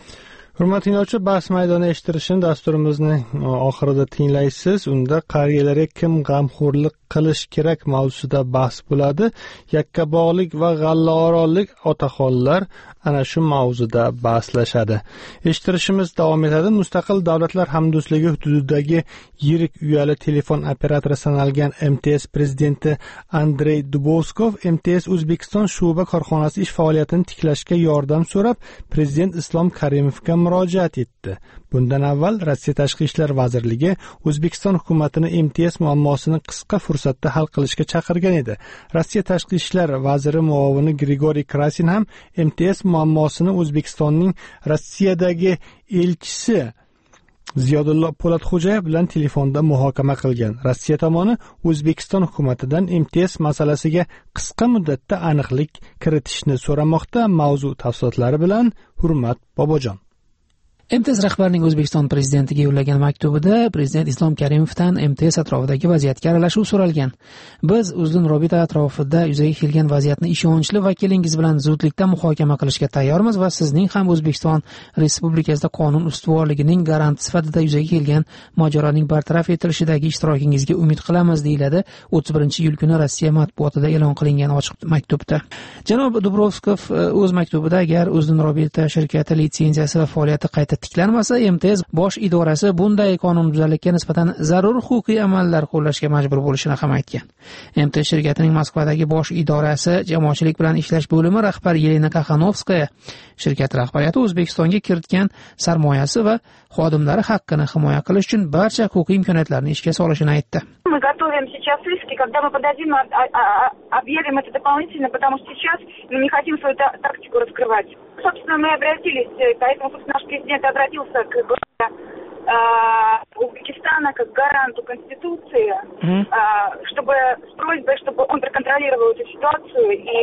Hurmatli tinglovchi, bahs maydoni eshittirishini dasturimizni oxirida tinglaysiz. Unda qariyalarga kim g'amxo'rlik qilish kerak mavzusida bahs bo'ladi. Yakkabog'lik va G'allaorollik otaxonlar ana shu mavzuda bahslashadi. Eshittirishimiz davom etadi. Mustaqil davlatlar hamdo'stligi hududidagi yirik uyali telefon operatori sanalgan M T S prezidenti Andrey Dubovskov M T S O'zbekiston shu'ba korxonasi ish faoliyatini tiklashga yordam so'rab prezident Islom Karimovga murojaat etdi. Bundan avval Rossiya Tashqi ishlar vazirligi O'zbekiston hukumatini M T S muammosini qisqa fursatda hal qilishga chaqirgan edi. Rossiya Tashqi ishlar vaziri muovini Grigoriy Krasin ham M T S muammosini O'zbekistonning Rossiyadagi elchisi Ziyodulla Po'latxo'jayev bilan telefonda muhokama qilgan. Rossiya tomoni O'zbekiston hukumatidan M T S masalasiga qisqa muddatda aniqlik kiritishni so'ramoqda. Mavzu tafsilotlari bilan Hurmat Bobojon. M T S rahbarining O'zbekiston prezidentiga yo'llagan maktubida prezident Islom Karimovdan M T S atrofidagi vaziyatga aralashuv so'ralgan. Biz Uzun Robita atrofida yuzaga kelgan vaziyatni ishonchli vakilingiz bilan zudlikda muhokama qilishga tayyormiz va sizning ham O'zbekiston Respublikasida qonun ustuvorligining garanti sifatida yuzaga kelgan mojaroning bartaraf etilishidagi ishtirokingizga umid qilamiz, deyiladi o'ttiz birinchi iyul kuni Rossiya matbuotida e'lon qilingan ochiq maktubda. Janob Dubrovskov o'z maktubida agar Uzun Robita shirkati litsenziyasi va faoliyati qayta tiklanmasa, M T S bosh idorasi bunday qonunbuzarlikka nisbatan zarur huquqiy amallar qo'llashga majbur bo'lishini ham aytgan. M T S shirkatining Moskvadagi bosh idorasi jamoatchilik bilan ishlash bo'limi rahbari Yelena Kakhanovskaya shirkat rahbariyati O'zbekistonga kiritgan sarmoyasi va xodimlari haqqini himoya qilish uchun barcha huquqiy imkoniyatlarni ishga solishini aytdi. Мы готовим сейчас иски, когда мы подадим, объявим это дополнительно, потому что сейчас мы не хотим свою тактику раскрывать. Собственно, мы обратились, поэтому наш президент обратился к Узбекистана как гаранту Конституции, mm-hmm. чтобы с просьбой, чтобы он проконтролировал эту ситуацию и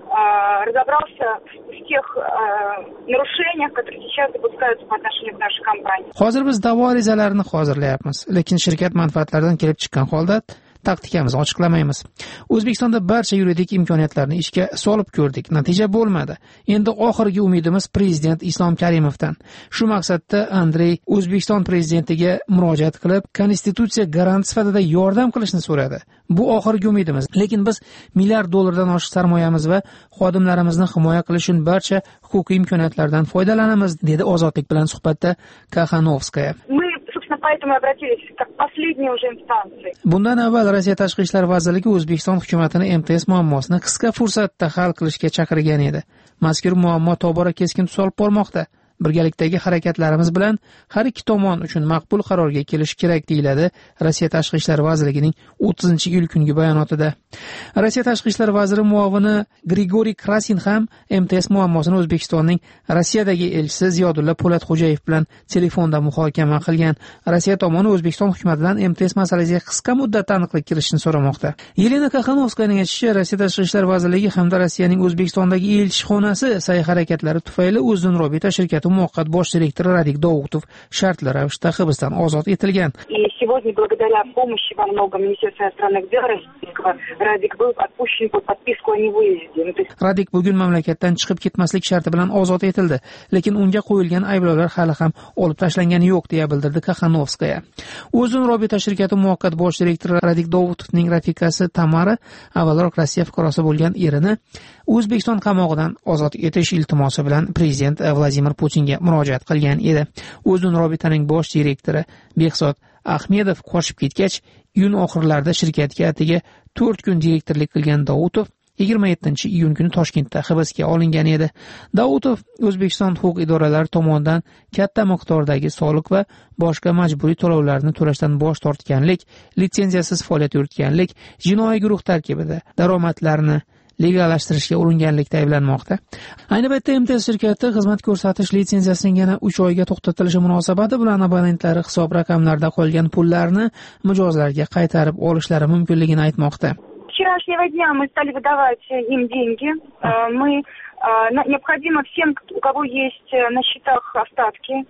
разобрался в тех нарушениях, которые сейчас допускаются по отношению к нашей компании. Hozir biz da'vo arizalarini hozirlayapmiz, lekin shirkat manfaatlaridan kelib chiqqan holda taktikamizni ochiqlamaymiz. O'zbekistonda barcha yuridik imkoniyatlarni ishga solib ko'rdik, natija bo'lmadi. Endi oxirgi umidimiz prezident Islom Karimovdan. Shu maqsadda Andrey O'zbekiston prezidentiga murojaat qilib, konstitutsiya garant sifatida yordam qilishni so'radi. Bu oxirgi umidimiz, lekin biz milliard dollardan oshiq sarmoyamiz va xodimlarimizni himoya qilish uchun barcha huquqiy imkoniyatlardan foydalanamiz, dedi Ozodlik bilan suhbatda Kakhanovskaya. Поэтому обратились как последние уже инстанции. Bundan avval Rossiya Tashqi ishlar vazirligi O'zbekiston hukumatini M T S muammosini qisqa fursatda hal qilishga chaqirgan edi. Mazkur muammo tobora keskin tus olib bormoqda. Birgalikdagi harakatlarimiz bilan har ikki tomon uchun maqbul qarorga kelish kerak, deyiladi Rossiya Tashqi ishlar vazirligining o'ttizinchi iyul kungi bayonotida. Rossiya Tashqi ishlar vaziri muovini Grigoriy Krasin ham M T S muammosini O'zbekistonning Rossiyadagi elchisi Ziyodulla Po'latxo'jayev bilan telefonda muhokama qilgan. Rossiya tomoni O'zbekiston hukumatidan M T S masalasiga qisqa muddatda aniqlik kiritishni so'ramoqda. Yelena Kakhanovskayaning aytishicha, Rossiya Tashqi ishlar vazirligi hamda Rossiyaning O'zbekistondagi elchixonasi sa'y-harakatlari tufayli Uzun Robita shirkati muvaqqat bosh direktori Radik Dovutov shartli ravishda hibsdan ozod etilgan. И сегодня благодаря помощи во многом Министерства иностранных дел российского Радик был отпущен под подписку о невыезде. Radik bugun mamlakatdan chiqib ketmaslik sharti bilan ozod etildi, lekin unga qo'yilgan ayblovlar hali ham olib tashlangani yo'q, deya bildirdi Kakhanovskaya. Uzun Robita shirkati muvaqqat bosh direktori Radik Dovutovning rafiqasi Tamara avvalroq Rossiya fuqarosi bo'lgan erini O'zbekiston qamog'idan ozod etish iltimosi bilan prezident Vladimir Putinga murojaat qilgan edi. Uzun Robitaning bosh direktori Behzod Ahmedov qochib ketgach, iyun oxirlarida shirkatga atigi to'rt kun direktorlik qilgan Dovutov yigirma yettinchi iyun kuni Toshkentda hibsga olingan edi. Dovutov O'zbekiston huquq idoralari tomonidan katta miqdordagi soliq va boshqa majburiy to'lovlarni to'lashdan bosh tortganlik, litsenziyasiz faoliyat yuritganlik, jinoiy guruh tarkibida daromadlarni legallashtirishga uringanlikda ayblanmoqda. Ayni paytda M T S shirkati xizmat ko'rsatish litsenziyasining yana uch oyga to'xtatilishi munosabati bilan abonentlari hisob raqamlarida qolgan pullarni mijozlarga qaytarib olishlari mumkinligini aytmoqda. С вчерашнего дня мы стали выдавать им деньги. Мы необходимо всем, у кого есть на счетах остатки,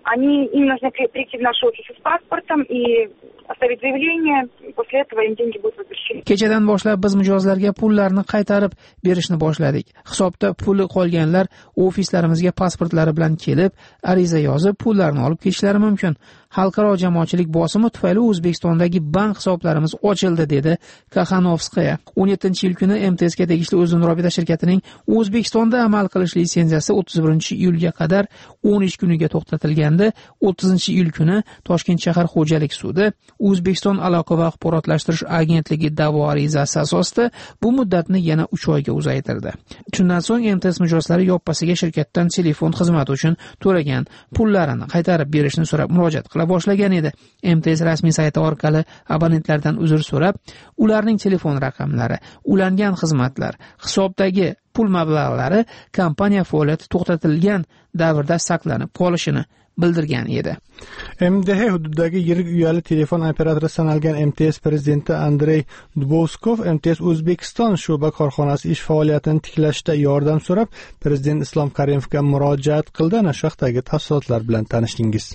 они им нужно прийти в наш офис с паспортом и оставить заявление, после этого им деньги будут возвращены. Kechadan boshlab biz mijozlarga pullarni qaytarib berishni boshladik. Hisobda puli qolganlar ofislarimizga pasportlari bilan kelib, ariza yozib, pullarni olib ketishlari mumkin. Xalqaro jamoatchilik bosimi tufayli O'zbekistondagi bank hisoblarimiz ochildi, dedi Kaxanovskaya. o'n yettinchi iyul kuni M T S ga tegishli O'zin Robita shirkatining O'zbekistonda amal qilish litsenziyasi o'ttiz birinchi iyulga qadar o'n ish kuniga to'xtatilgandi. o'ttizinchi iyul kuni Toshkent shahar xo'jalik sudi O'zbekiston aloqa va axborotlashtirish agentligi da'vo arizasi asosida bu muddatni yana uch oyga uzaytirdi. Shundan so'ng M T S mijozlari yoppasiga shirkatdan telefon xizmati uchun to'lagan pullarini qaytarib berishni so'rab murojaat qila boshlagan edi. M T S rasmiy sayti orqali abonentlardan uzr so'rab, ularning telefon raqamlari, ulangan xizmatlar, hisobdagi pul mablag'lari kompaniya faoliyati to'xtatilgan davrda saqlanib qolishini bildirgan edi. M D H hududidagi yirik uyali telefon operatori sanalgan M T S prezidenti Andrey Dubovskov M T S O'zbekiston sho'ba korxonasi ish faoliyatini tiklashda yordam so'rab, prezident Islom Karimovga murojaat qildi. Ana shu haqdagi tafsilotlar bilan tanishdingiz.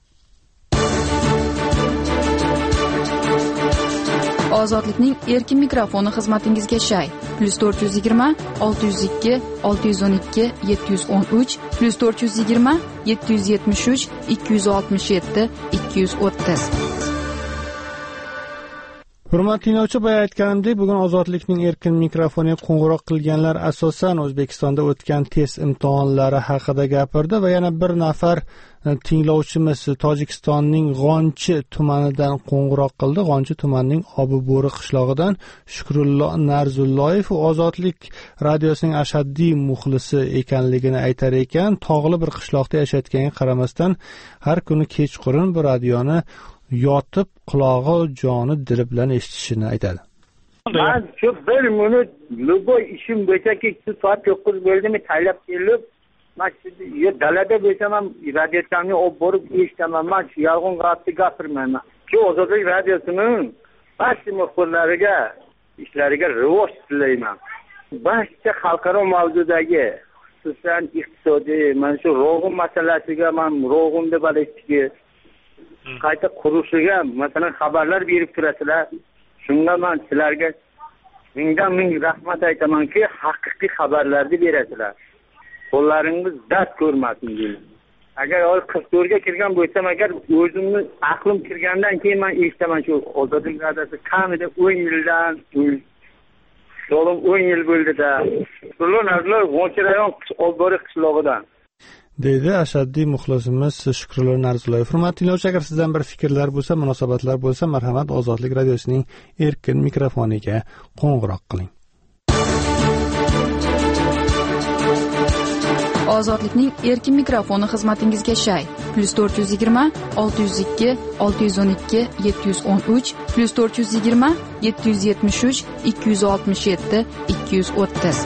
Ozodlikning erkin mikrofoni xizmatingizga shay. plus to'rt yuz yigirma olti yuz ikki olti yuz o'n ikki yetti yuz o'n uch plus to'rt yuz yigirma yetti yuz yetmish uch ikki yuz oltmish yetti ikki yuz o'ttiz. Hurmatli tinglovchi, boya aytganimdek, bugun Ozodlikning erkin mikrofoniga qo'ng'iroq qilganlar asosan O'zbekistonda o'tgan test imtihonlari haqida gapirdi va yana bir nafar tinglovchimiz Tojikistonning G'onchi tumanidan qo'ng'iroq qildi. G'onchi tumanining Obibo'ri qishlog'idan Shukrullo Narzulloyev Ozodlik radiosining ashaddiy muxlisi ekanligini aytar ekan. Tog'li bir qishloqda yashayotganiga qaramasdan har kuni kechqurun bu radioni yotib qulog'i joni dili bilan eshitishini aytadi. Men shu bir minut любой ishim bo'yicha soat to'qqiz bo'ldimi taylab kelib, men shu dalada bo'lsam ham radioni olib borib eshitaman. Men shu yolg'on gapni gapirmayman. Shu Ozodlik radiosining barcha muxbirlariga ishlariga rivoj tilayman. Barcha xalqaro mavzudagi, xususan iqtisodiy, mana shu ro'g'in masalasiga, men ro'g'inni balistiki qayta qurishiga masalan xabarlar berib turasizlar. Shunga men sizlarga mingdan ming rahmat aytamanki, haqiqiy xabarlarni berasizlar. Qo'llaringiz dard ko'rmasin deyman. Agar oy qirq to'rtga kirgan bo'lsam, agar o'zimni aqlim kirgandan keyin men eshitaman shu Ozodlik radiosi kamida o'n yildan so'lim o'n yil bo'ldi-da. Ular G'onchi rayon Obibo'ri qishlog'idan deydi ashaddiy muxlisimiz Shukrullo Narzulloyev. Hurmatli tinglovchi, agar sizdan bir fikrlar bo'lsa, munosabatlar bo'lsa, marhamat Ozodlik radiosining erkin mikrofoniga qo'ng'iroq qiling. Ozodlikning erkin mikrofoni xizmatingizga shay. plus to'rt yuz yigirma olti yuz ikki olti yuz o'n ikki yetti yuz o'n uch plus to'rt yuz yigirma yetti yuz yetmish uch ikki yuz oltmish yetti ikki yuz o'ttiz.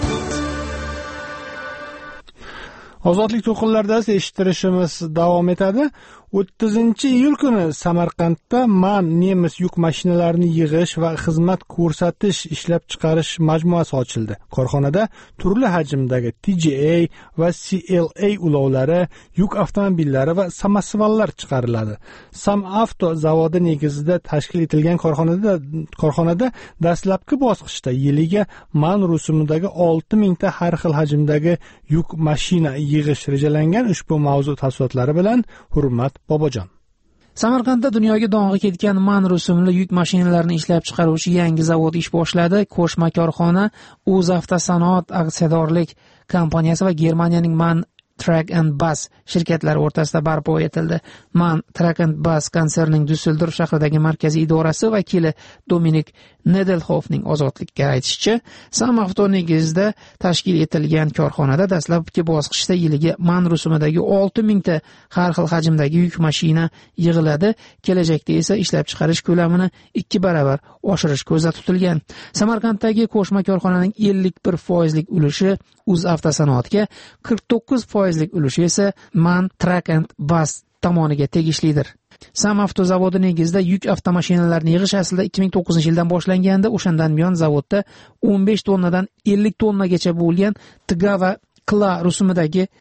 Ozodlik to'lqinlarida eshittirishimiz davom etadi. o'ttizinchi iyul kuni Samarqandda MAN nemis yuk mashinalarini yig'ish va xizmat ko'rsatish ishlab chiqarish majmuasi ochildi. Korxonada turli hajmdagi T J A va C L A ulovlari, yuk avtomobillari va samosvallar chiqariladi. Samavto zavodi negizida tashkil etilgan korxonada korxonada dastlabki bosqichda yiliga MAN rusumidagi olti mingta har xil hajmdagi yuk mashina yig'ish rejalangan. Ushbu mavzu tafsilotlari bilan Hurmat Bobojon. Samarqandda dunyoga dong'i ketgan MAN rusumli yuk mashinalarini ishlab chiqaruvchi yangi zavod ish boshladi. Qo'shma korxona O'zavtosanoat aksiyadorlik kompaniyasi va Germaniyaning MAN Truck and Bus shirkatlari o'rtasida barpo etildi. MAN Truck and Bus konsernining Düsseldorf shahridagi markaziy idorasi vakili Dominik Nedelhofning Ozodlikka aytishicha, Samavto negizida tashkil etilgan korxonada dastlabki bosqichda yiliga MAN rusumidagi olti mingta har xil hajmdagi yuk mashina yig'iladi. Kelajakda esa ishlab chiqarish ko'lamini ikki barobar oshirish ko'zda tutilgan. Samarqanddagi qo'shma korxonaning ellik bir foizlik ulushi O'zavtosanoatga, qirq to'qqiz foizlik ulushi esa MAN Truck and Bus tomoniga tegishlidir. Samavto zavodi negizida yuk avtomashinalarini yig'ish aslida ikki ming to'qqizinchi yildan boshlanganda, o'shandan buyon zavodda o'n besh tonnadan ellik tonnagacha bo'lgan Tga va Kla rusumidagi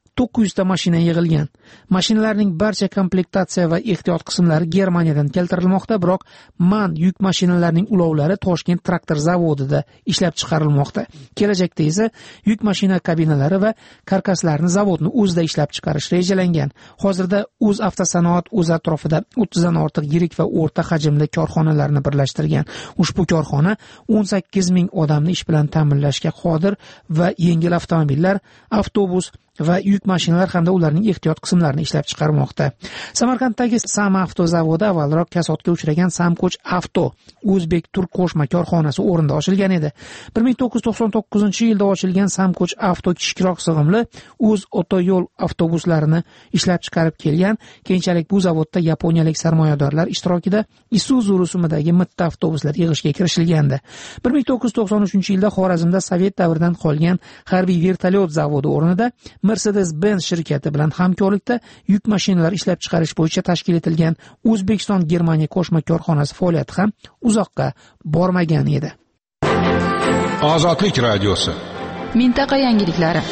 to'qqiz yuz ta mashina yig'ilgan. Mashinalarning barcha komplektatsiya va ehtiyot qismlari Germaniyadan keltirilmoqda, biroq MAN yuk mashinalarining ulovlari Toshkent traktor zavodida ishlab chiqarilmoqda. Kelajakda esa yuk mashina kabinalari va karkaslarini zavodning o'zida ishlab chiqarish rejalangan. Hozirda O'z avtosanoat o'z atrofida o'ttiz dan ortiq yirik va o'rta hajmli korxonalarni birlashtirgan. Ushbu korxona o'n sakkiz ming odamni ish bilan ta'minlashga qodir va yengil avtomobillar, avtobus va yuk mashinalar hamda ularning ehtiyot qismlarini ishlab chiqarmoqda. Samarqanddagi Sam Avto zavodi avvalroq kasodga uchragan Samko'ch Avto O'zbek Turk qo'shma korxonasi o'rnida ochilgan edi. bir ming to'qqiz yuz to'qson to'qqizinchi yilda ochilgan Samko'ch Avto kichikroq sig'imli o'z otoyo'l avtobuslarini ishlab chiqarib kelgan. Keyinchalik bu zavodda yaponiyalik sarmoyadorlar ishtirokida Isuzu rusumidagi mitti avtobuslar yig'ishga kirishilgandi. bir ming to'qqiz yuz to'qson uchinchi yilda Xorazmda Sovet davridan qolgan harbiy vertolyot zavodi o'rnida Mercedes-Benz shirkati bilan hamkorlikda yuk mashinalar ishlab chiqarish bo'yicha tashkil etilgan O'zbekiston Germaniya qo'shma korxonasi faoliyati ham uzoqqa bormagan edi. Ozodlik radiosi. Mintaqa yangiliklari.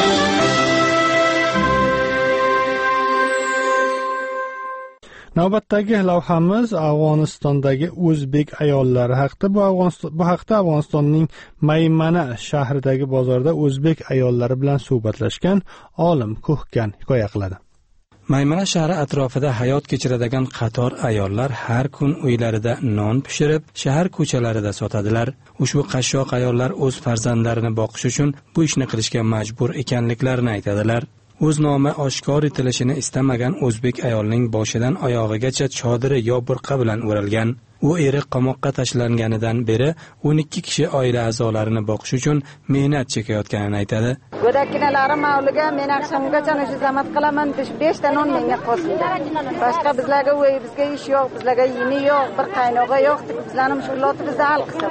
Navbatdagi lavhamiz Afg'onistondagi o'zbek ayollari haqida. Bu Afg'oniston bu haqda Afg'onistonning Maymana shahridagi bozorda o'zbek ayollari bilan suhbatlashgan olim Ko'hkan hikoya qiladi. Maymana shahri atrofida hayot kechiradigan qator ayollar har kun uylarida non pishirib, shahar ko'chalarida sotadilar. Ushbu qashshoq ayollar o'z farzandlarini boqish uchun bu ishni qilishga majbur ekanliklarini aytadilar. O'z nomi oshkor etilishini istamagan o'zbek ayolning boshidan oyog'igacha chodiri yo burqa bilan o'ralgan. U eri qamoqqa tashlanganidan beri o'n ikki kishi oila a'zolarini boqish uchun mehnat chekayotganini aytadi. Go'dakinalarim avliga men akşamgacha o'sha xizmat qilaman, besh ta non menga qo'shildi. Boshqa bizlarga o'y bizga ish yo'q, bizlarga yemi yo'q, bir qaynog'i yo'q, bizlarning mushkulotni bizda hal qilsa.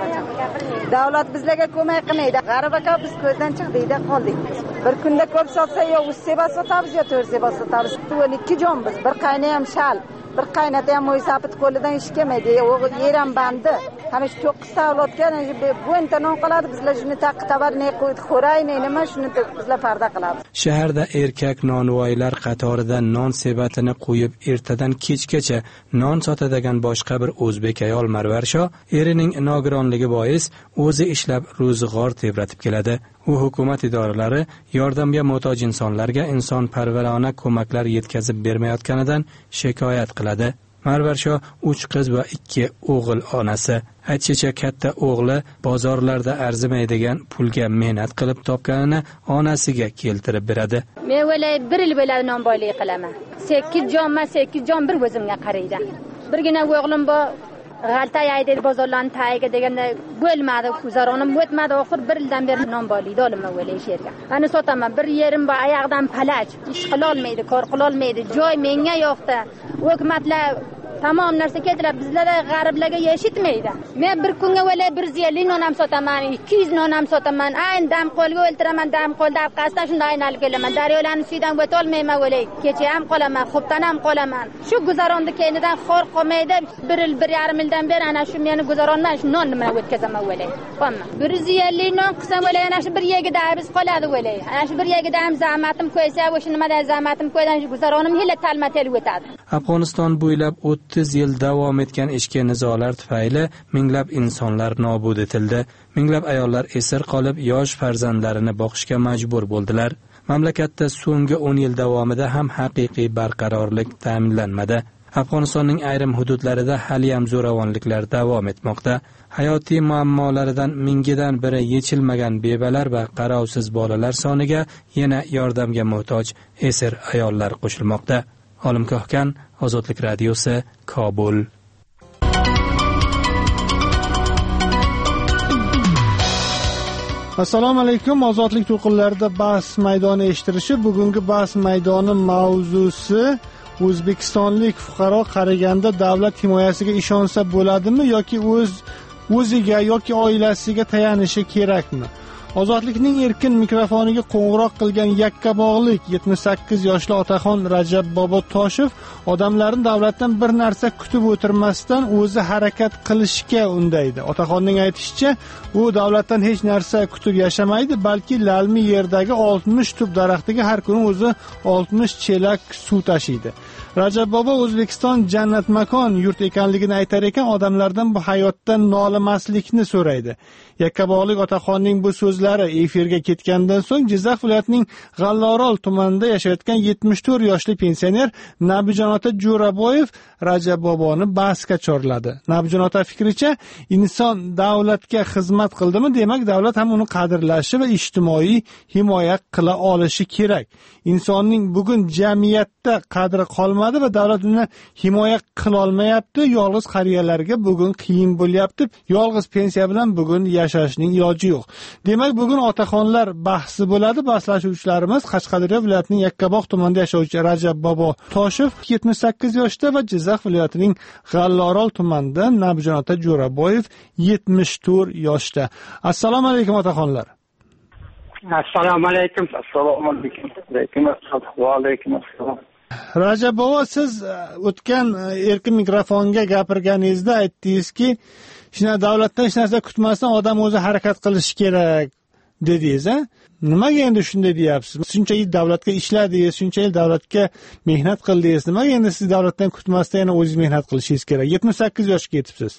Davlat bizlarga ko'mak qilmaydi. G'arib aka biz ko'zdan chiqdikda qoldik. Bir kunda ko'p sotsa yo uch seba sotamiz yo to'rt seba sotamiz. o'n ikki jon biz, bir qayna ham shal. Bir qaynata ham mo'ysapit qo'lidan ish kelmaydi. O'g'il yer ham bandi. Ana shu to'qqiz ta avlodga bu intanon qiladi. Bizlar shuni taqtabar ne qo'ydi, xo'rayni nima shuni bizlar farda qilamiz. Shaharda erkak nonvoylar qatorida non sebatini qo'yib ertadan kechgacha non sotadigan boshqa bir o'zbek ayol Marvarsho erining nogironligi bois o'zi ishlab ro'zg'or tebratib keladi. U hukumat idoralari yordamga muhtoj insonlarga insonparvarona ko'maklar yetkazib bermayotganidan shikoyat qiladi. Marvarsho uch qiz va ikki o'g'il onasi. Aytishicha katta o'g'li bozorlarda arzimaydigan pulga mehnat qilib topganini onasiga keltirib beradi. Men o'ylay bir yil bo'ladi non boylik qilaman. sakkiz jonma sakkiz jon bir o'zimga qaraydi. Birgina o'g'lim bor g'alta aydi bozorlarni tayiga deganda bo'lmadi, guzaronim o'tmadi, oxir bir yildan beri non boylikda olaman o'ylay sherga. Ana sotaman, bir yerim bor oyoqdan palach, ish qila olmaydi, kor qila olmaydi, joy menga yo'qda. Hukumatlar tamom narsa keltirib bizlarda g'ariblarga yeshitmaydi. Men bir kunga o'ylay bir yuz ellik non ham sotaman, ikki yuz non ham sotaman. Ayn dam qo'lga o'ltiraman, dam qo'lda orqasidan shunday aynalib kelaman. Daryolarning suyidan o'ta olmayman o'ylay. Kecha ham qolaman, xo'pdan ham qolaman. Shu guzaronni keynidan xor qolmaydi. bir yil, bir yarim yildan beri ana shu meni guzarondan shu non bilan o'tkazaman o'ylay. Qolma. bir yuz ellik non qilsam o'ylay, ana shu bir yegida biz qoladi o'ylay. Ana shu bir yegida ham zahmatim qo'ysa, o'sha nimadan zahmatim qo'ydan shu guzaronim hilla talma-tal o'tadi. Afg'oniston bo'ylab o'ttiz yil davom etgan ichki nizolar tufayli minglab insonlar nobud etildi. Minglab ayollar esir qolib, yosh farzandlarini boqishga majbur bo'ldilar. Mamlakatda so'nggi o'n yil davomida ham haqiqiy barqarorlik ta'minlanmadi. Afg'onistonning ayrim hududlarida hali ham zo'ravonliklar davom etmoqda. Hayotiy muammolaridan mingidan biri yechilmagan bebalar va qarovsiz bolalar soniga yana yordamga muhtoj esir ayollar qo'shilmoqda. Olim Ko'hkan, Ozodlik radiosi, Kobul. Assalomu alaykum. Ozodlik to'lqinlarida bahs maydoni eshittirishi. Bugungi bahs maydoni mavzusi O'zbekistonlik fuqaro qariganda davlat himoyasiga ishonsa bo'ladimi yoki o'z o'ziga yoki oilasiga tayanishi kerakmi? Ozodlikning erkin mikrofoniga qo'ng'iroq qilgan yakkabog'lik yetmish sakkiz yoshli otaxon Rajab Bobo Toshev odamlarni davlatdan bir narsa kutib o'tirmasdan o'zi harakat qilishga undaydi. Otaxonning aytishicha, u davlatdan hech narsa kutib yashamaydi, balki lalmi yerdagi oltmish tub daraxtiga har kuni o'zi oltmish chelak suv tashiydi. Rajab Bobo O'zbekiston jannat makon yurt ekanligini aytar ekan, odamlardan bu hayotdan nolimaslikni so'raydi. Yakkabog'lik otaxonning bu so'zlari efirga ketgandan so'ng Jizzax viloyatining G'allorol tumanida yashayotgan yetmish to'rt yoshli pensioner Nabijon ota Jo'raboyev Rajab Boboni bahsga chorladi. Nabijon ota fikricha, inson davlatga xizmat qildimi, demak davlat ham uni qadrlashi va ijtimoiy himoya qila olishi kerak. Insonning bugun jamiyatda qadri qolmadi va davlat uni himoya qila olmayapti. Yolg'iz qariyalarga bugun qiyin bo'lyapti. Yolg'iz pensiya bilan bugun yashashning iloji yo'q. Demak, bugun otaxonlar bahsi bo'ladi. Bahslashuvchilarimiz Qashqadaryo viloyatining Yakkabog' tumanida yashovchi Rajab Bobo Toshev yetmish sakkiz yoshda va Jizzax viloyatining G'allorol tumanida Nabijon ota Jo'raboyev yetmish to'rt yoshda. Assalomu alaykum otaxonlar. Assalomu alaykum. Assalomu alaykum. Va alaykum assalom. Rajab bobo, siz o'tgan erkin mikrofonga gapirganingizda aytdingizki, shuna davlatdan hech narsa kutmasdan odam o'zi harakat qilishi kerak dedingiz, a? Nimaga endi shunday deyapsiz? Shuncha yil davlatga ishladingiz, shuncha yil davlatga mehnat qildingiz. Nimaga endi siz davlatdan kutmasdan yana o'zingiz mehnat qilishingiz kerak? yetmish sakkiz yoshga yetibsiz.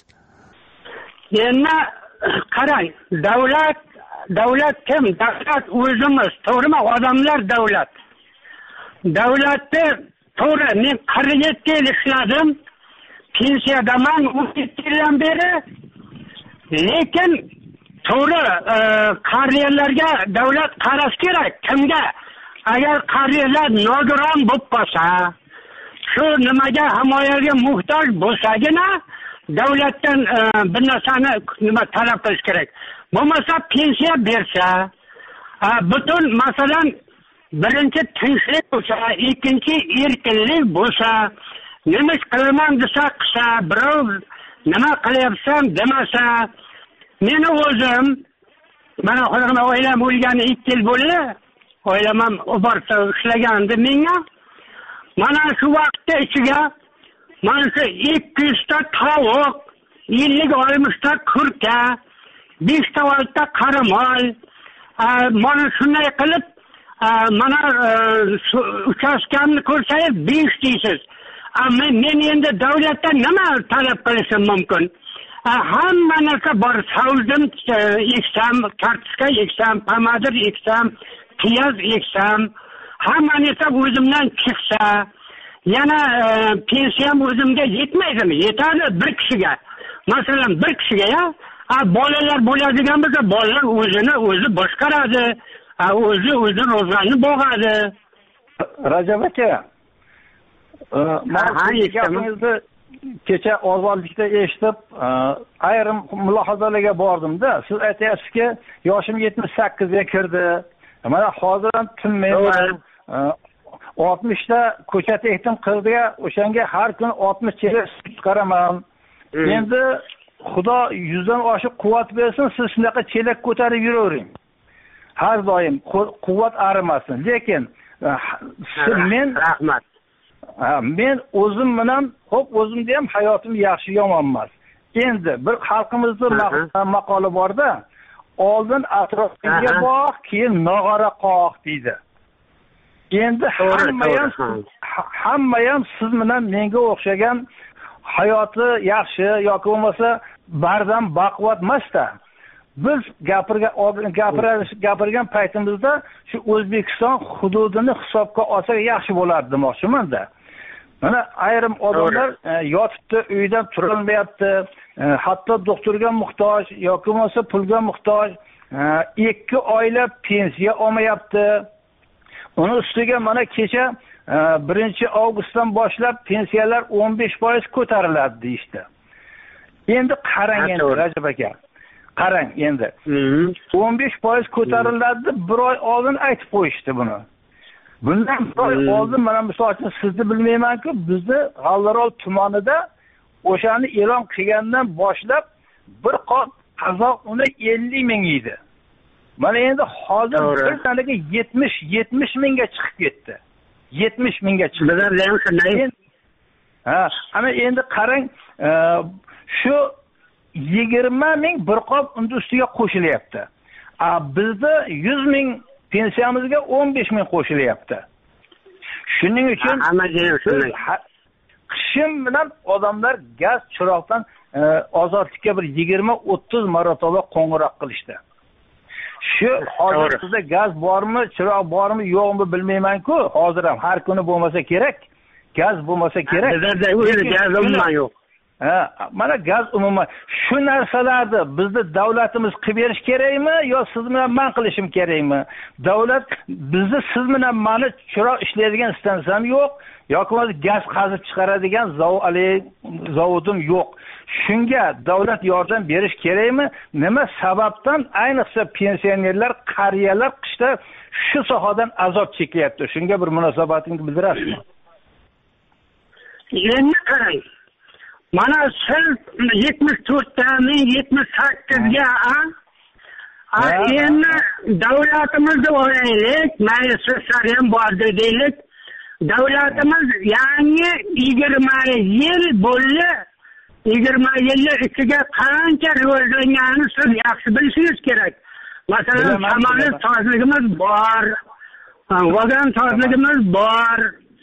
Endi qarang, davlat davlat kim? Davlat o'zimiz, to'g'rimi? Odamlar davlat. Davlatda to'g'ri, men qirq yetti yil ishladim. Pensiyadaman o'n yetti yildan beri. Lekin to'g'ri, qariyalarga davlat qarash kerak. Kimga? Agar qariyalar nogiron bo'lib qolsa, shu nimaga himoyaga muhtoj bo'lsagina davlatdan bir narsani nima talab qilish kerak. Bo'lmasa pensiya bersa, butun masalan birinchi tinchlik bo'lsa, ikkinchi erkinlik bo'lsa, nima qilaman desa qilsa, birov nima qilyapsan demasa, meni o'zim mana hozir oilam o'lgani ikki yil bo'ldi. Oilam ham uborsa ishlagandi menga. Mana shu vaqtda ichiga mana shu ikki yuz ta tovuq, ellik oltmish ta kurka, besh ta olti qaramol, mana shunday qilib mana uchastkamni ko'rsangiz besh deysiz. Men endi davlatdan nima talab qilishim mumkin? Hamma narsa bor. Savdim, eksam, kartoshka eksam, pomadir eksam, piyoz eksam, hamma narsa o'zimdan chiqsa, yana pensiyam o'zimga yetmaydimi? Yetadi bir kishiga. Masalan, bir kishiga ya, bolalar bo'ladigan bo'lsa, bolalar o'zini o'zi boshqaradi. O'zi o'zi ro'zg'orni bog'adi. Rajab aka, gapingizni kecha ozodlikda eshitib, ayrim mulohazalarga bordim-da. Siz aytyapsizki, yoshim yetmish sakkizga kirdi. Mana hozir ham tinmayman. oltmish ta ko'chat ekdim qirdiga, o'shanga har kun oltmish chelak suv chiqaraman. Endi Xudo yuzdan oshiq quvvat bersin, siz shunaqa chelak ko'tarib yuravering. Har doim quvvat arimasin. Lekin men rahmat. Men o'zim bilan, xo'p, o'zimda ham hayotim yaxshi yomon emas. Endi bir xalqimizda maqoli bor-da, oldin atrofingga boq, keyin nog'ora qoq deydi. Endi hamma ham hamma ham siz bilan menga o'xshagan hayoti yaxshi yoki bo'lmasa bardam baquvvat emas-da. Biz gapirgan gapirish gapirgan paytimizda shu O'zbekiston hududini hisobga olsak yaxshi bo'lardi demoqchiman-da. Mana ayrim odamlar yotibdi, uydan turolmayapti, hatto doktorga muhtoj yoki bo'lmasa pulga muhtoj, ikki oylab pensiya olmayapti. Uni ustiga mana kecha birinchi avgustdan boshlab pensiyalar o'n besh foiz ko'tariladi deyishdi. Endi qarang endi Rajab aka. Qarang endi. o'n besh foiz ko'tariladi, bir oy oldin aytib qo'yishdi buni. Bundan bir oy oldin mana misol uchun sizni bilmayman-ku, bizni G'allorol tumanida o'shani e'lon qilgandan boshlab bir qop qozoq uni ellik ming edi. mana endi hozir bir tanaga yetmish yetmish mingga chiqib ketdi. yetmish mingga chiqdi. Bizlarda ham shunday. Ha, ana endi qarang, shu yigirma ming bir qop unda ustiga qo'shilyapti. A bizda yuz ming pensiyamizga o'n besh ming qo'shilyapti. Shuning uchun qishim bilan odamlar gaz chiroqdan ozodlikka bir yigirma o'ttiz marotaba qo'ng'iroq qilishdi. Shu hozir sizda gaz bormi, chiroq bormi, yo'qmi bilmayman-ku. Hozir ham har kuni bo'lmasa kerak. Gaz bo'lmasa kerak. Bizda o'zi gaz umuman yo'q. Ha, mana gaz umuman. Shu narsalarni bizni davlatimiz qilib berish kerakmi yo siz bilan men qilishim kerakmi? Davlat bizni siz bilan meni chiroq ishlaydigan stansiyam yo'q, yoki gaz qazib chiqaradigan zavodim yo'q. Shunga davlat yordam berish kerakmi? Nima sababdan ayniqsa pensionerlar, qariyalar qishda shu sohadan azob chekyapti? Shunga bir munosabatingizni bildirasizmi? Endi qarang. Mana siz yetmish to'rtdan yetmish sakkizga a endi davlatimizni o'ylaylik, maylislari ham bor deylik. Davlatimiz yangi yigirma yil bo'ldi. yigirma yillik ichiga qancha rivojlanganini siz yaxshi bilishingiz kerak. Masalan, samolyot sozligimiz bor, vagon sozligimiz bor.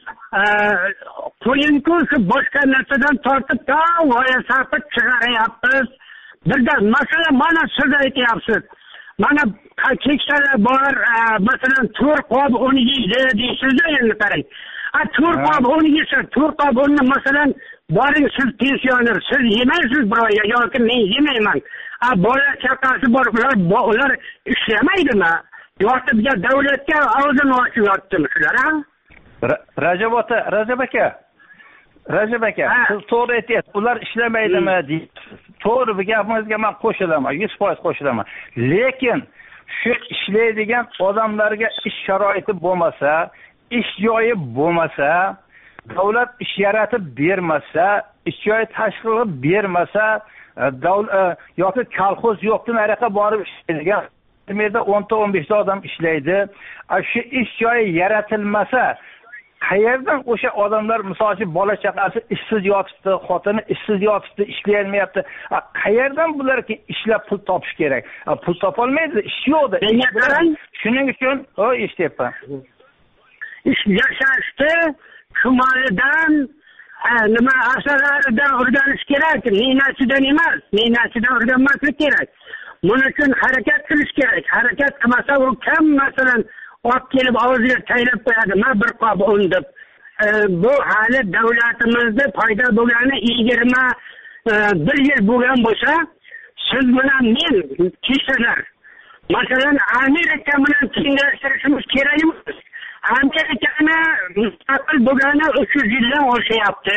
Qo'yinku shu boshqa narsadan tortib to g'oyasapit chiqaryapmiz. Birdan masalan mana siz aytyapsiz. Mana keksalar bor, masalan to'rt qop un yeydi deysizda endi qarang. A to'rt qop un yesa, to'rt qop unni masalan boring siz pensioner, siz yemaysiz biroya yoki men yemayman. A bola chaqasi bor, ular ular ishlamaydimi? Yoki bizga davlatga og'zini ochib yotdimi shular, ha? Rajab ota, Rajab aka. Rajab aka, siz to'g'ri aytyapsiz. Ular ishlamaydimi deysiz. To'g'ri, bu gapingizga men qo'shilaman, yuz foiz qo'shilaman. Lekin shu ishlaydigan odamlarga ish sharoiti bo'lmasa, ish joyi bo'lmasa, davlat ish yaratib bermasa, ish joyi tashkil qilib bermasa, davlat yoki kolxoz yo'qdi, nariyoqqa borib ishlaydigan yerda o'n ta o'n besh ta odam ishlaydi. Shu ish joyi yaratilmasa, qayerdan o'sha odamlar masalan bola chaqasi ishsiz yotibdi, xotini ishsiz yotibdi, ishlayolmayapti. Qayerdan bularga ishlab pul topish kerak? Pul topolmaydi, ish yo'qdi. Shuning uchun, o eshityapman. Ish yashashni shumalidan nima asalaridan o'rganish kerak, mehnatidan emas, mehnatidan o'rganmaslik kerak. Buning uchun harakat qilish kerak. Harakat qilmasa u kam masalan olib kelib og'ziga taylab qo'yadi, "Men bir qop un" deb. Bu hali davlatimizda foyda bo'lgani yigirma bir yil bo'lgan bo'lsa, siz bilan men kishlar masalan Amerika bilan tenglashtirishimiz kerak emas. Amerikani mustaqil bo'lgani uch yuz yildan oshyapti.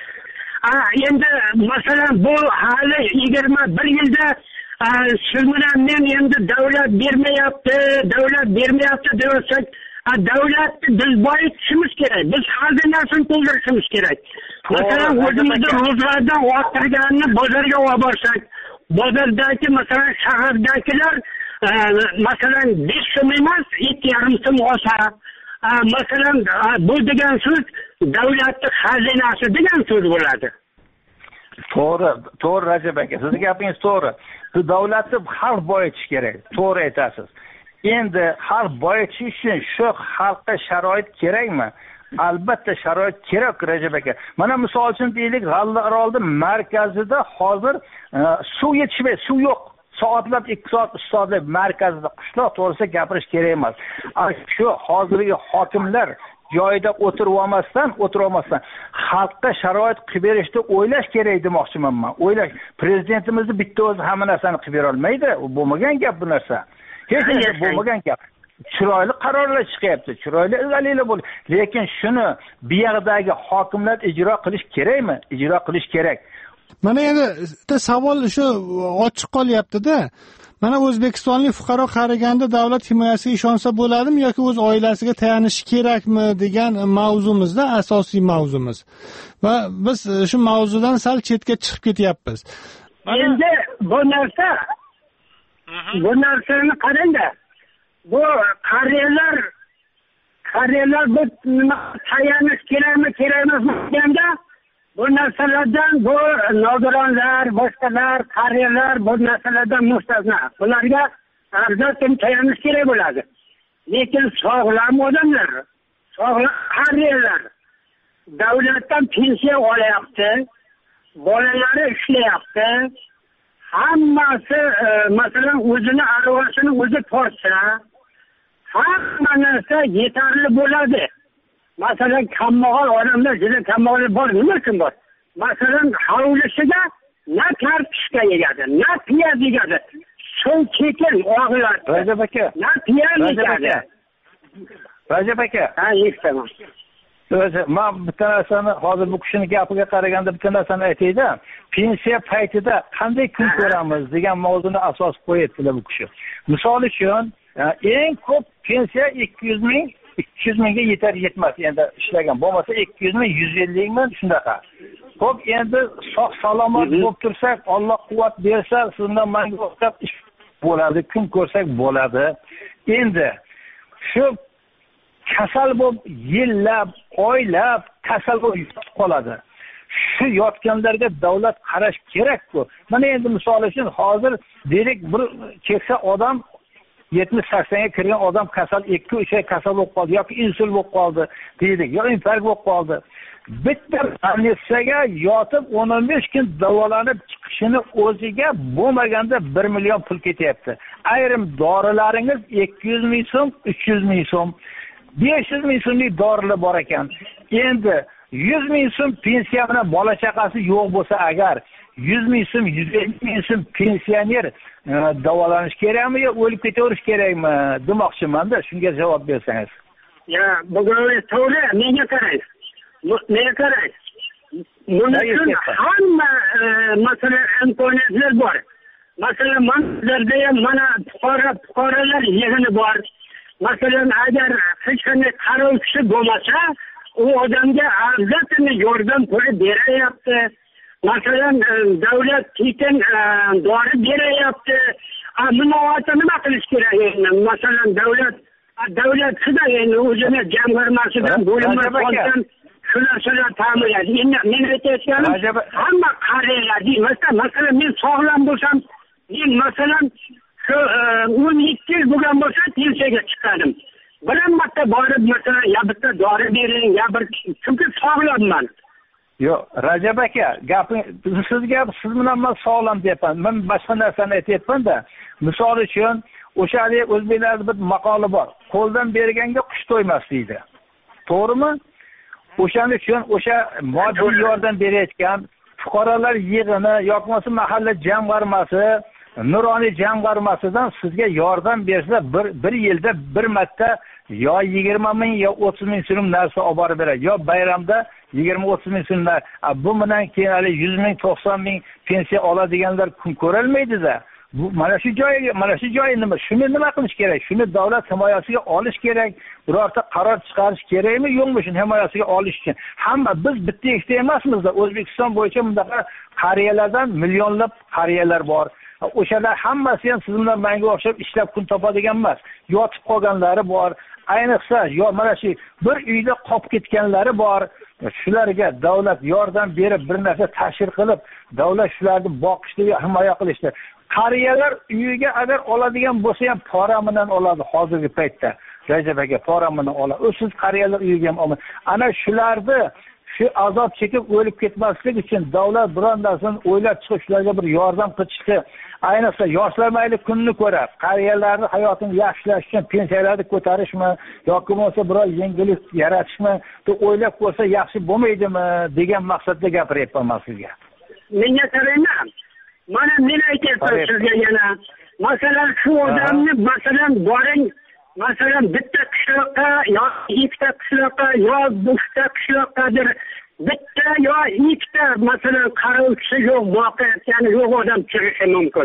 Endi masalan bu hali yigirma bir yilda siz bilan men endi davlat bermayapti, davlat bermayapti desak, davlatni biz boyitishimiz kerak. Biz xazinasini to'ldirishimiz kerak. Masalan, o'zimizni ro'zg'ordan orttirganini bozorga olib borsak, bozordagi masalan shahardagilar masalan besh so'm emas, ikki yarim so'm olsa, masalan bu degan so'z davlatning xazinasi degan so'z bo'ladi. To'g'ri, to'g'ri Rajab aka, sizning gapingiz to'g'ri. Siz davlatni xalq boyitish kerak. To'g'ri aytasiz. Endi xalq boyitish uchun shu xalqqa sharoit kerakmi? Albatta sharoit kerak Rajab aka. Mana misol uchun deylik, G'allaorolning markazida hozir suv yetishmaydi, suv yo'q. Soatlab ikki soat, uch soatlab markazida qishloq to'g'risida gapirish kerak emas. Shu hozirgi hokimlar joyida o'tirib olmasdan, o'tirib olmasdan xalqqa sharoit qilib berishni o'ylash kerak demoqchiman men. O'ylash. Prezidentimizni bitta o'zi hamma narsani qilib bera olmaydi. U bo'lmagan gap bu narsa. Hech narsa bo'lmagan gap. Chiroyli qarorlar chiqyapti, chiroyli ilg'alilar bo'ldi. Lekin shuni bu yerdagi hokimlar ijro qilish kerakmi? Ijro qilish kerak. Mana endi savol shu ochiq qolyapti-da. Mana O'zbekistonlik fuqaro qariganda davlat himoyasiga ishonsa bo'ladimi yoki o'z oilasiga tayanishi kerakmi degan mavzumizda asosiy mavzumiz. Va biz shu mavzudan sal chetga chiqib ketyapmiz. Endi bu narsa bu narsani qarangda. bu qariyalar qariyalar bu nima tayanish kerakmi kerak emasmi deganda bu narsalardan bu nogironlar boshqalar qariyalar bu narsalardan mustasno. Bularga albatta tayanish kerak bo'ladi. Lekin sog'lom odamlar, sog'lom qariyalar davlatdan pensiya olyapti, bolalari ishlayapti. Hammasi masalan o'zini aravasini o'zi tortsa, hamma narsa yetarli bo'ladi. Masalan, kambag'al odamlar, juda kambag'al bor, nima uchun bor? Masalan, hovlisida na kartoshka yegadi, na piyoz yegadi. Suv chekin og'iladi. Rajab aka. Na piyoz yegadi. Rajab aka. Ha, eshitaman. Men bitta narsani hozir bu kishini gapiga qaraganda bitta narsani aytayda. Pensiya paytida qanday kun ko'ramiz degan mavzuni asos qo'yibdilar bu kishi. Misol uchun, eng ko'p pensiya ikki yuz ming, ikki yuz mingga yetar yetmas endi ishlagan. Bo'lmasa ikki yuz ming, yuz ellik ming shunaqa. Xo'p, endi sog' salomat bo'lib tursak, Alloh quvvat bersa, sizdan menga o'xshab ish bo'ladi, kun ko'rsak bo'ladi. Endi shu kasal bo'lib yillab, oylab kasal bo'lib qoladi. Shu yotganlarga davlat qarash kerak-ku. Mana endi misol uchun hozir dedik bir keksa odam yetmish saksonga kirgan odam kasal, ikki uch oy kasal bo'lib qoldi yoki insult bo'lib qoldi dedik, yo infarkt bo'lib qoldi. Bitta больницаga yotib o'n o'n besh kun davolanib chiqishini o'ziga bo'lmaganda bir million pul ketyapti. Ayrim dorilaringiz ikki yuz ming so'm, uch yuz ming so'm, besh yuz ming so'mlik dorilar bor ekan. Endi yuz ming so'm pensiya bilan bola chaqasi yo'q bo'lsa agar yuz ming so'm, yuz ellik ming so'm pensioner davolanish kerakmi yo o'lib ketaverish kerakmi demoqchiman-da, shunga javob bersangiz. Ya, bugun to'g'ri, menga qarang. Menga qarang. Buning uchun hamma masalan imkoniyatlar bor. Masalan, manzarda ham mana fuqaro fuqarolar yig'ini bor. Masalan, agar hech qanday qarovchi bo'lmasa, u odamga albatta yordam puli beryapti. Masalan, davlat tekin dori beryapti. Munovatni nima qilish kerak endi? Masalan, davlat davlat shunday endi o'zini jamg'armasidan bo'linmadan shu narsalar ta'minlaydi. Endi men aytayotganim hamma qariyalar demasdan, masalan, men sog'lom bo'lsam, men masalan shu o'n ikki yil bo'lgan bo'lsa pensiyaga chiqadim. Biron marta borib masalan, ya bitta dori bering, ya bir chunki sog'lomman. Yo'q, Rajab aka, gaping sizga siz bilan men sog'lom deyapman. Men boshqa narsani aytayapman-da. Misol uchun, o'sha o'zbeklarda bir maqoli bor. Qo'ldan berganga qush to'ymas deydi. To'g'rimi? O'shaning uchun o'sha moddiy yordam berayotgan fuqarolar yig'ini yoki mahalla jamg'armasi, nuroniy jamg'armasidan sizga yordam bersa bir bir yilda bir marta yo yigirma ming yo o'ttiz ming so'm narsa olib borib beradi. Yo bayramda yigirma o'ttiz ming so'm. Bu bilan keyin hali yuz ming, to'qson ming pensiya oladiganlar kun ko'rolmaydi-da. Bu mana shu joyga, mana shu joy nima? Shuni nima qilish kerak? Shuni davlat himoyasiga olish kerak. Birorta qaror chiqarish kerakmi, yo'qmi shuni himoyasiga olish uchun? Hamma biz bitta ikkita emasmiz-da. O'zbekiston bo'yicha bundaqa qariyalardan millionlab qariyalar bor. O'shalar hammasi ham siz bilan menga o'xshab ishlab kun topadigan emas. Yotib qolganlari bor. Ayniqsa, yo mana shu bir uyda qolib ketganlari bor. Shularga davlat yordam berib, bir narsa tashkil qilib, davlat shularni boqishda, himoya qilishda. Qariyalar uyiga agar oladigan bo'lsa ham pora bilan oladi hozirgi paytda. Rajab aka pora bilan oladi. Siz qariyalar uyiga ham olmaydi. Ana shularni shu azob chekib o'lib ketmaslik uchun davlat biron narsani o'ylab chiqib shularga bir yordam qilishdi. Ayniqsa yoshlar mayli kunni ko'rib, qariyalarning hayotini yaxshilash uchun pensiyalarni ko'tarishmi yoki bo'lmasa biror yengillik yaratishmi, deb o'ylab ko'rsa yaxshi bo'lmaydimi degan maqsadda gapiryapman men sizga. Menga qaranglar. Mana men aytayapman sizga yana. Masalan, shu odamni masalan boring, masalan bitta qishloqqa yo ikkita qishloqqa yo uchta qishloqqadir bitta yo ikkita masalan qarovchisi yo'q, voqeatgani yo'q odam chiqishi mumkin.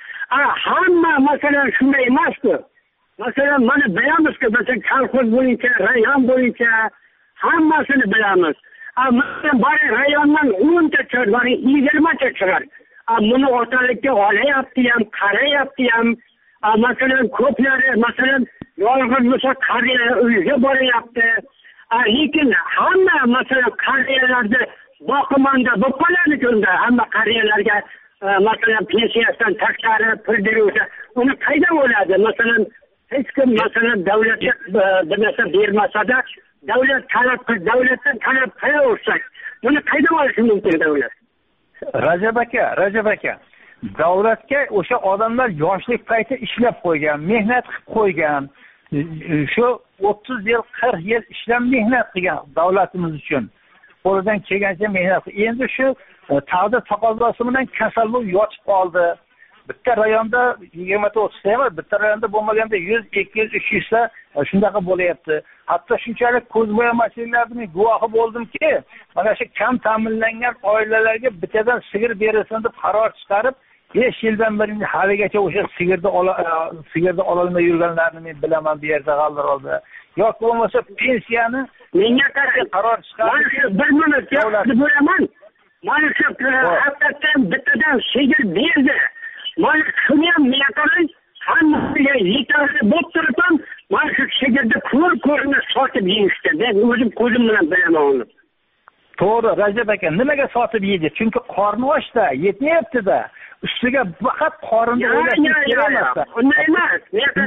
A hamma masalan shunday emas-ku. Masalan, mana bilamiz-ku, masalan kolxoz bo'yicha, rayon bo'yicha hammasini bilamiz. A masalan bor rayondan o'nta chiqar, yigirma ta chiqar. Buni otalikka olayapti ham, qarayapti ham. masalan ko'plari masalan yolg'iz bo'lsa qariya uyga boryapti. Lekin hamma masalan qariyalarni boqimanda bo'lib qoladi unda. Hamma qariyalarga masalan pensiyasidan tashqari pul beruvchi uni qayda bo'ladi? Masalan hech kim masalan davlatga bir narsa bermasa-da davlat talab qil, davlatdan talab qilaversak, buni qayda olishi mumkin davlat? Rajab aka, Rajab aka, davlatga o'sha odamlar yoshlik payti ishlab qo'ygan, mehnat qilib qo'ygan, shu o'ttiz yil, qirq yil ishlab mehnat qilgan davlatimiz uchun. Qo'lidan kelgancha mehnat. Endi shu taqdir taqozosi bilan kasal bo'lib yotib qoldi. Bitta rayonda yigirma to'qqizta emas, bitta rayonda bo'lmaganda yuz, ikki yuz, uch yuz ta shunaqa bo'layapti. Hatto shunchalik ko'zbo'yamachiliklarning guvohi bo'ldimki, mana shu kam ta'minlangan oilalarga bittadan sigir berilsin deb qaror chiqarib, besh yildan beri haligacha o'sha sigirni sigirni ololmay yurganlarni men bilaman bu yerda g'aldiroldi. Yoki bo'lmasa pensiyani menga qarang qaror chiqarib, bir minut gapni bo'laman. Mana shu haqiqatan bittadan sigir berdi. Mana shuni ham menga qarang, hammaga yetarli bo'lib turib ham mana shu sigirni ko'r ko'rni sotib yeyishdi. Men o'zim ko'zim bilan bilaman uni. To'g'ri, Rajab aka, nimaga sotib yeydi? Chunki qorni ochda, yetmayapti-da. Ustiga faqat qorinni o'ylashni kerakmas. Unday emas.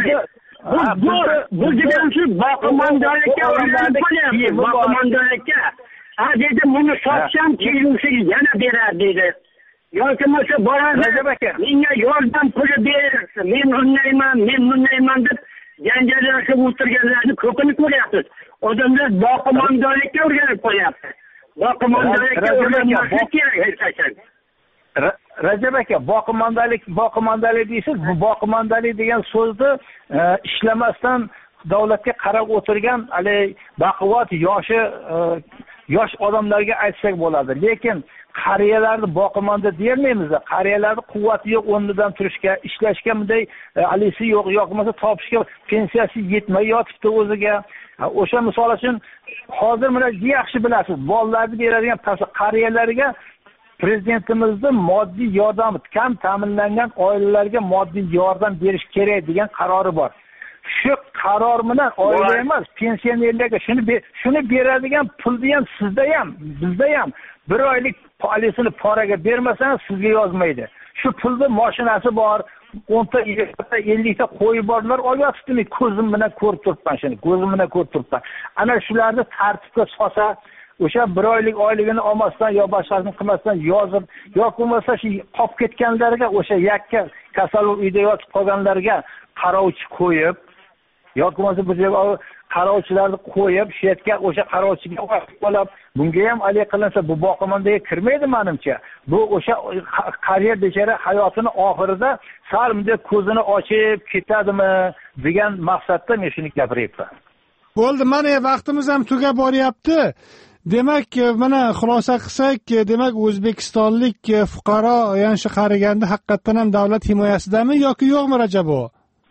Bu bu degan shu boqimandorlikka o'rganib qolyapti. Boqimandorlikka. Ha dedi, buni sotsam kelgusiga yana berar dedi. Yoki bo'lmasa boradi, menga yordam puli ber, men undayman, men bundayman deb janjallashib o'tirganlarni ko'pini ko'ryapmiz. Odamlar boqimandorlikka o'rganib qolyapti. Boqimandorlikka o'rganmaslik kerak hech qachon. Rajab aka, boqimandalik, boqimandalik deysiz, bu boqimandalik degan so'zni ishlamasdan davlatga qarab o'tirgan hali baquvvat yoshi yosh odamlarga aytsak bo'ladi. Lekin qariyalarni boqimanda deyolmaymiz. Qariyalarni quvvati yo'q o'rnidan turishga, ishlashga bunday alisi yo'q, yoki bo'lmasa topishga pensiyasi yetmay yotibdi o'ziga. O'sha misol uchun hozir mana yaxshi bilasiz, bolalarni beradigan qariyalarga prezidentimizning moddiy yordami, kam ta'minlangan oilalarga moddiy yordam berish kerak degan qarori bor. Shu qaror bilan oila emas, pensionerlarga shuni shuni beradigan pulni ham sizda ham, bizda ham bir oylik polisini poraga bermasangiz sizga yozmaydi. Shu pulni mashinasi bor, o'nta, yigirmata, ellikta qo'yi borlar olyaptimi? Ko'zim bilan ko'rib turibman shuni, ko'zim bilan ko'rib turibman. Ana shularni tartibga solsa, o'sha bir oylik oyligini olmasdan yo boshqasini qilmasdan yozib, yoki bo'lmasa shu qolib ketganlarga, o'sha yakka kasal uyda yotib qolganlarga qarovchi qo'yib, yoki bo'lmasa bu yerga qarovchilarni qo'yib, shu yerga o'sha qarovchiga olib, bunga ham alik qilinsa, bu boqimondaga kirmaydi menimcha. Bu o'sha qariya bechara hayotini oxirida sal bunday ko'zini ochib ketadimi degan maqsadda men shuni gapiryapman. Bo'ldi, mana vaqtimiz ham tugab boryapti. Demak, mana xulosa qilsak, demak o'zbekistonlik fuqaro, ya'ni shu qariganda haqiqatan ham davlat himoyasidami yoki yo'qmi Rajabo?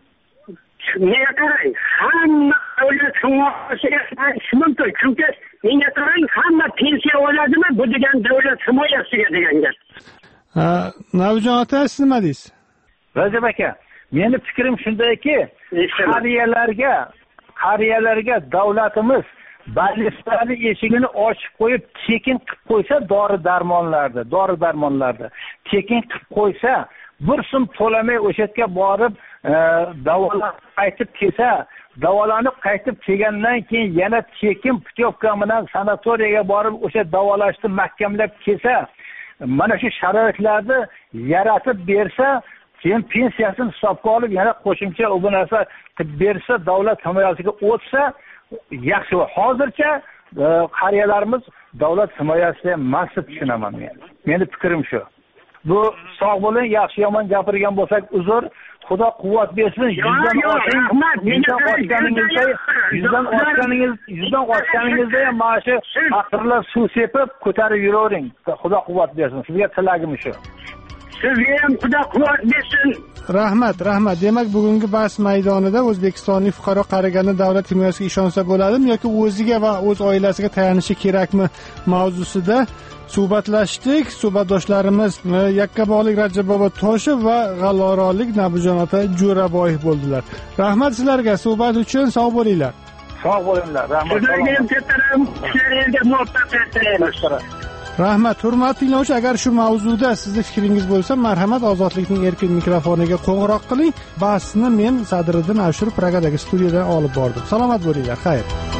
Menga qarang, hamma davlat himoyasiga qaytish mumkin. Chunki menga qarang, hamma pensiya oladimi, bu degan davlat himoyasiga degan gap. Ha, Navjon ota, siz nima deysiz? Rajab aka, meni fikrim shundayki, qariyalarga, qariyalarga davlatimiz balistlarni eshigini ochib qo'yib, tekin qilib qo'ysa dori-darmonlarda, dori-darmonlarda tekin qilib qo'ysa, bir so'm to'lamay o'sha yerga borib davolanib qaytib kelsa, davolanib qaytib kelgandan keyin yana tekin putyovka bilan sanatoriyaga borib o'sha davolashni mahkamlab kelsa, mana shu sharoitlarni yaratib bersa, keyin pensiyasini hisobga olib yana qo'shimcha bu narsa qilib bersa, davlat himoyasiga o'tsa yaxshi. Hozircha qariyalarimiz davlat himoyasida emas deb tushunaman men. Meni fikrim shu. Bu sog' bo'ling, yaxshi yomon gapirgan bo'lsak uzr. Xudo quvvat bersin. Yuzdan oshing, yuzdan ochganingizda, yuzdan ochganingiz, yuzdan ochganingizda ham mana shu aqrlar suv sepib ko'tarib yuravering. Xudo quvvat bersin. Sizga tilagim shu. sizga ham xudo quvvat bersin. Rahmat, rahmat. Demak, bugungi bahs maydonida O'zbekistonlik fuqaro qariganda davlat himoyasiga ishonsa bo'ladimi yoki o'ziga va o'z oilasiga tayanishi kerakmi mavzusida suhbatlashdik. Suhbatdoshlarimiz Yakkabog'lik Rajabbobo Toshev va G'allorolik Nabijon ota Jo'raboyev bo'ldilar. Rahmat sizlarga suhbat uchun. Sog' bo'linglar. Sog' bo'linglar. Rahmat. Sizlarga ham kattaram, ishlaringizga muvaffaqiyat tilaymiz. Rahmat. Hurmatli tinglovchi, agar shu mavzuda sizning fikringiz bo'lsa, marhamat Ozodlikning erkin mikrofoniga qo'ng'iroq qiling. Bahsni men Sadriddin Ashurov Pragadagi studiyadan olib bordim. Salomat bo'linglar. Xayr.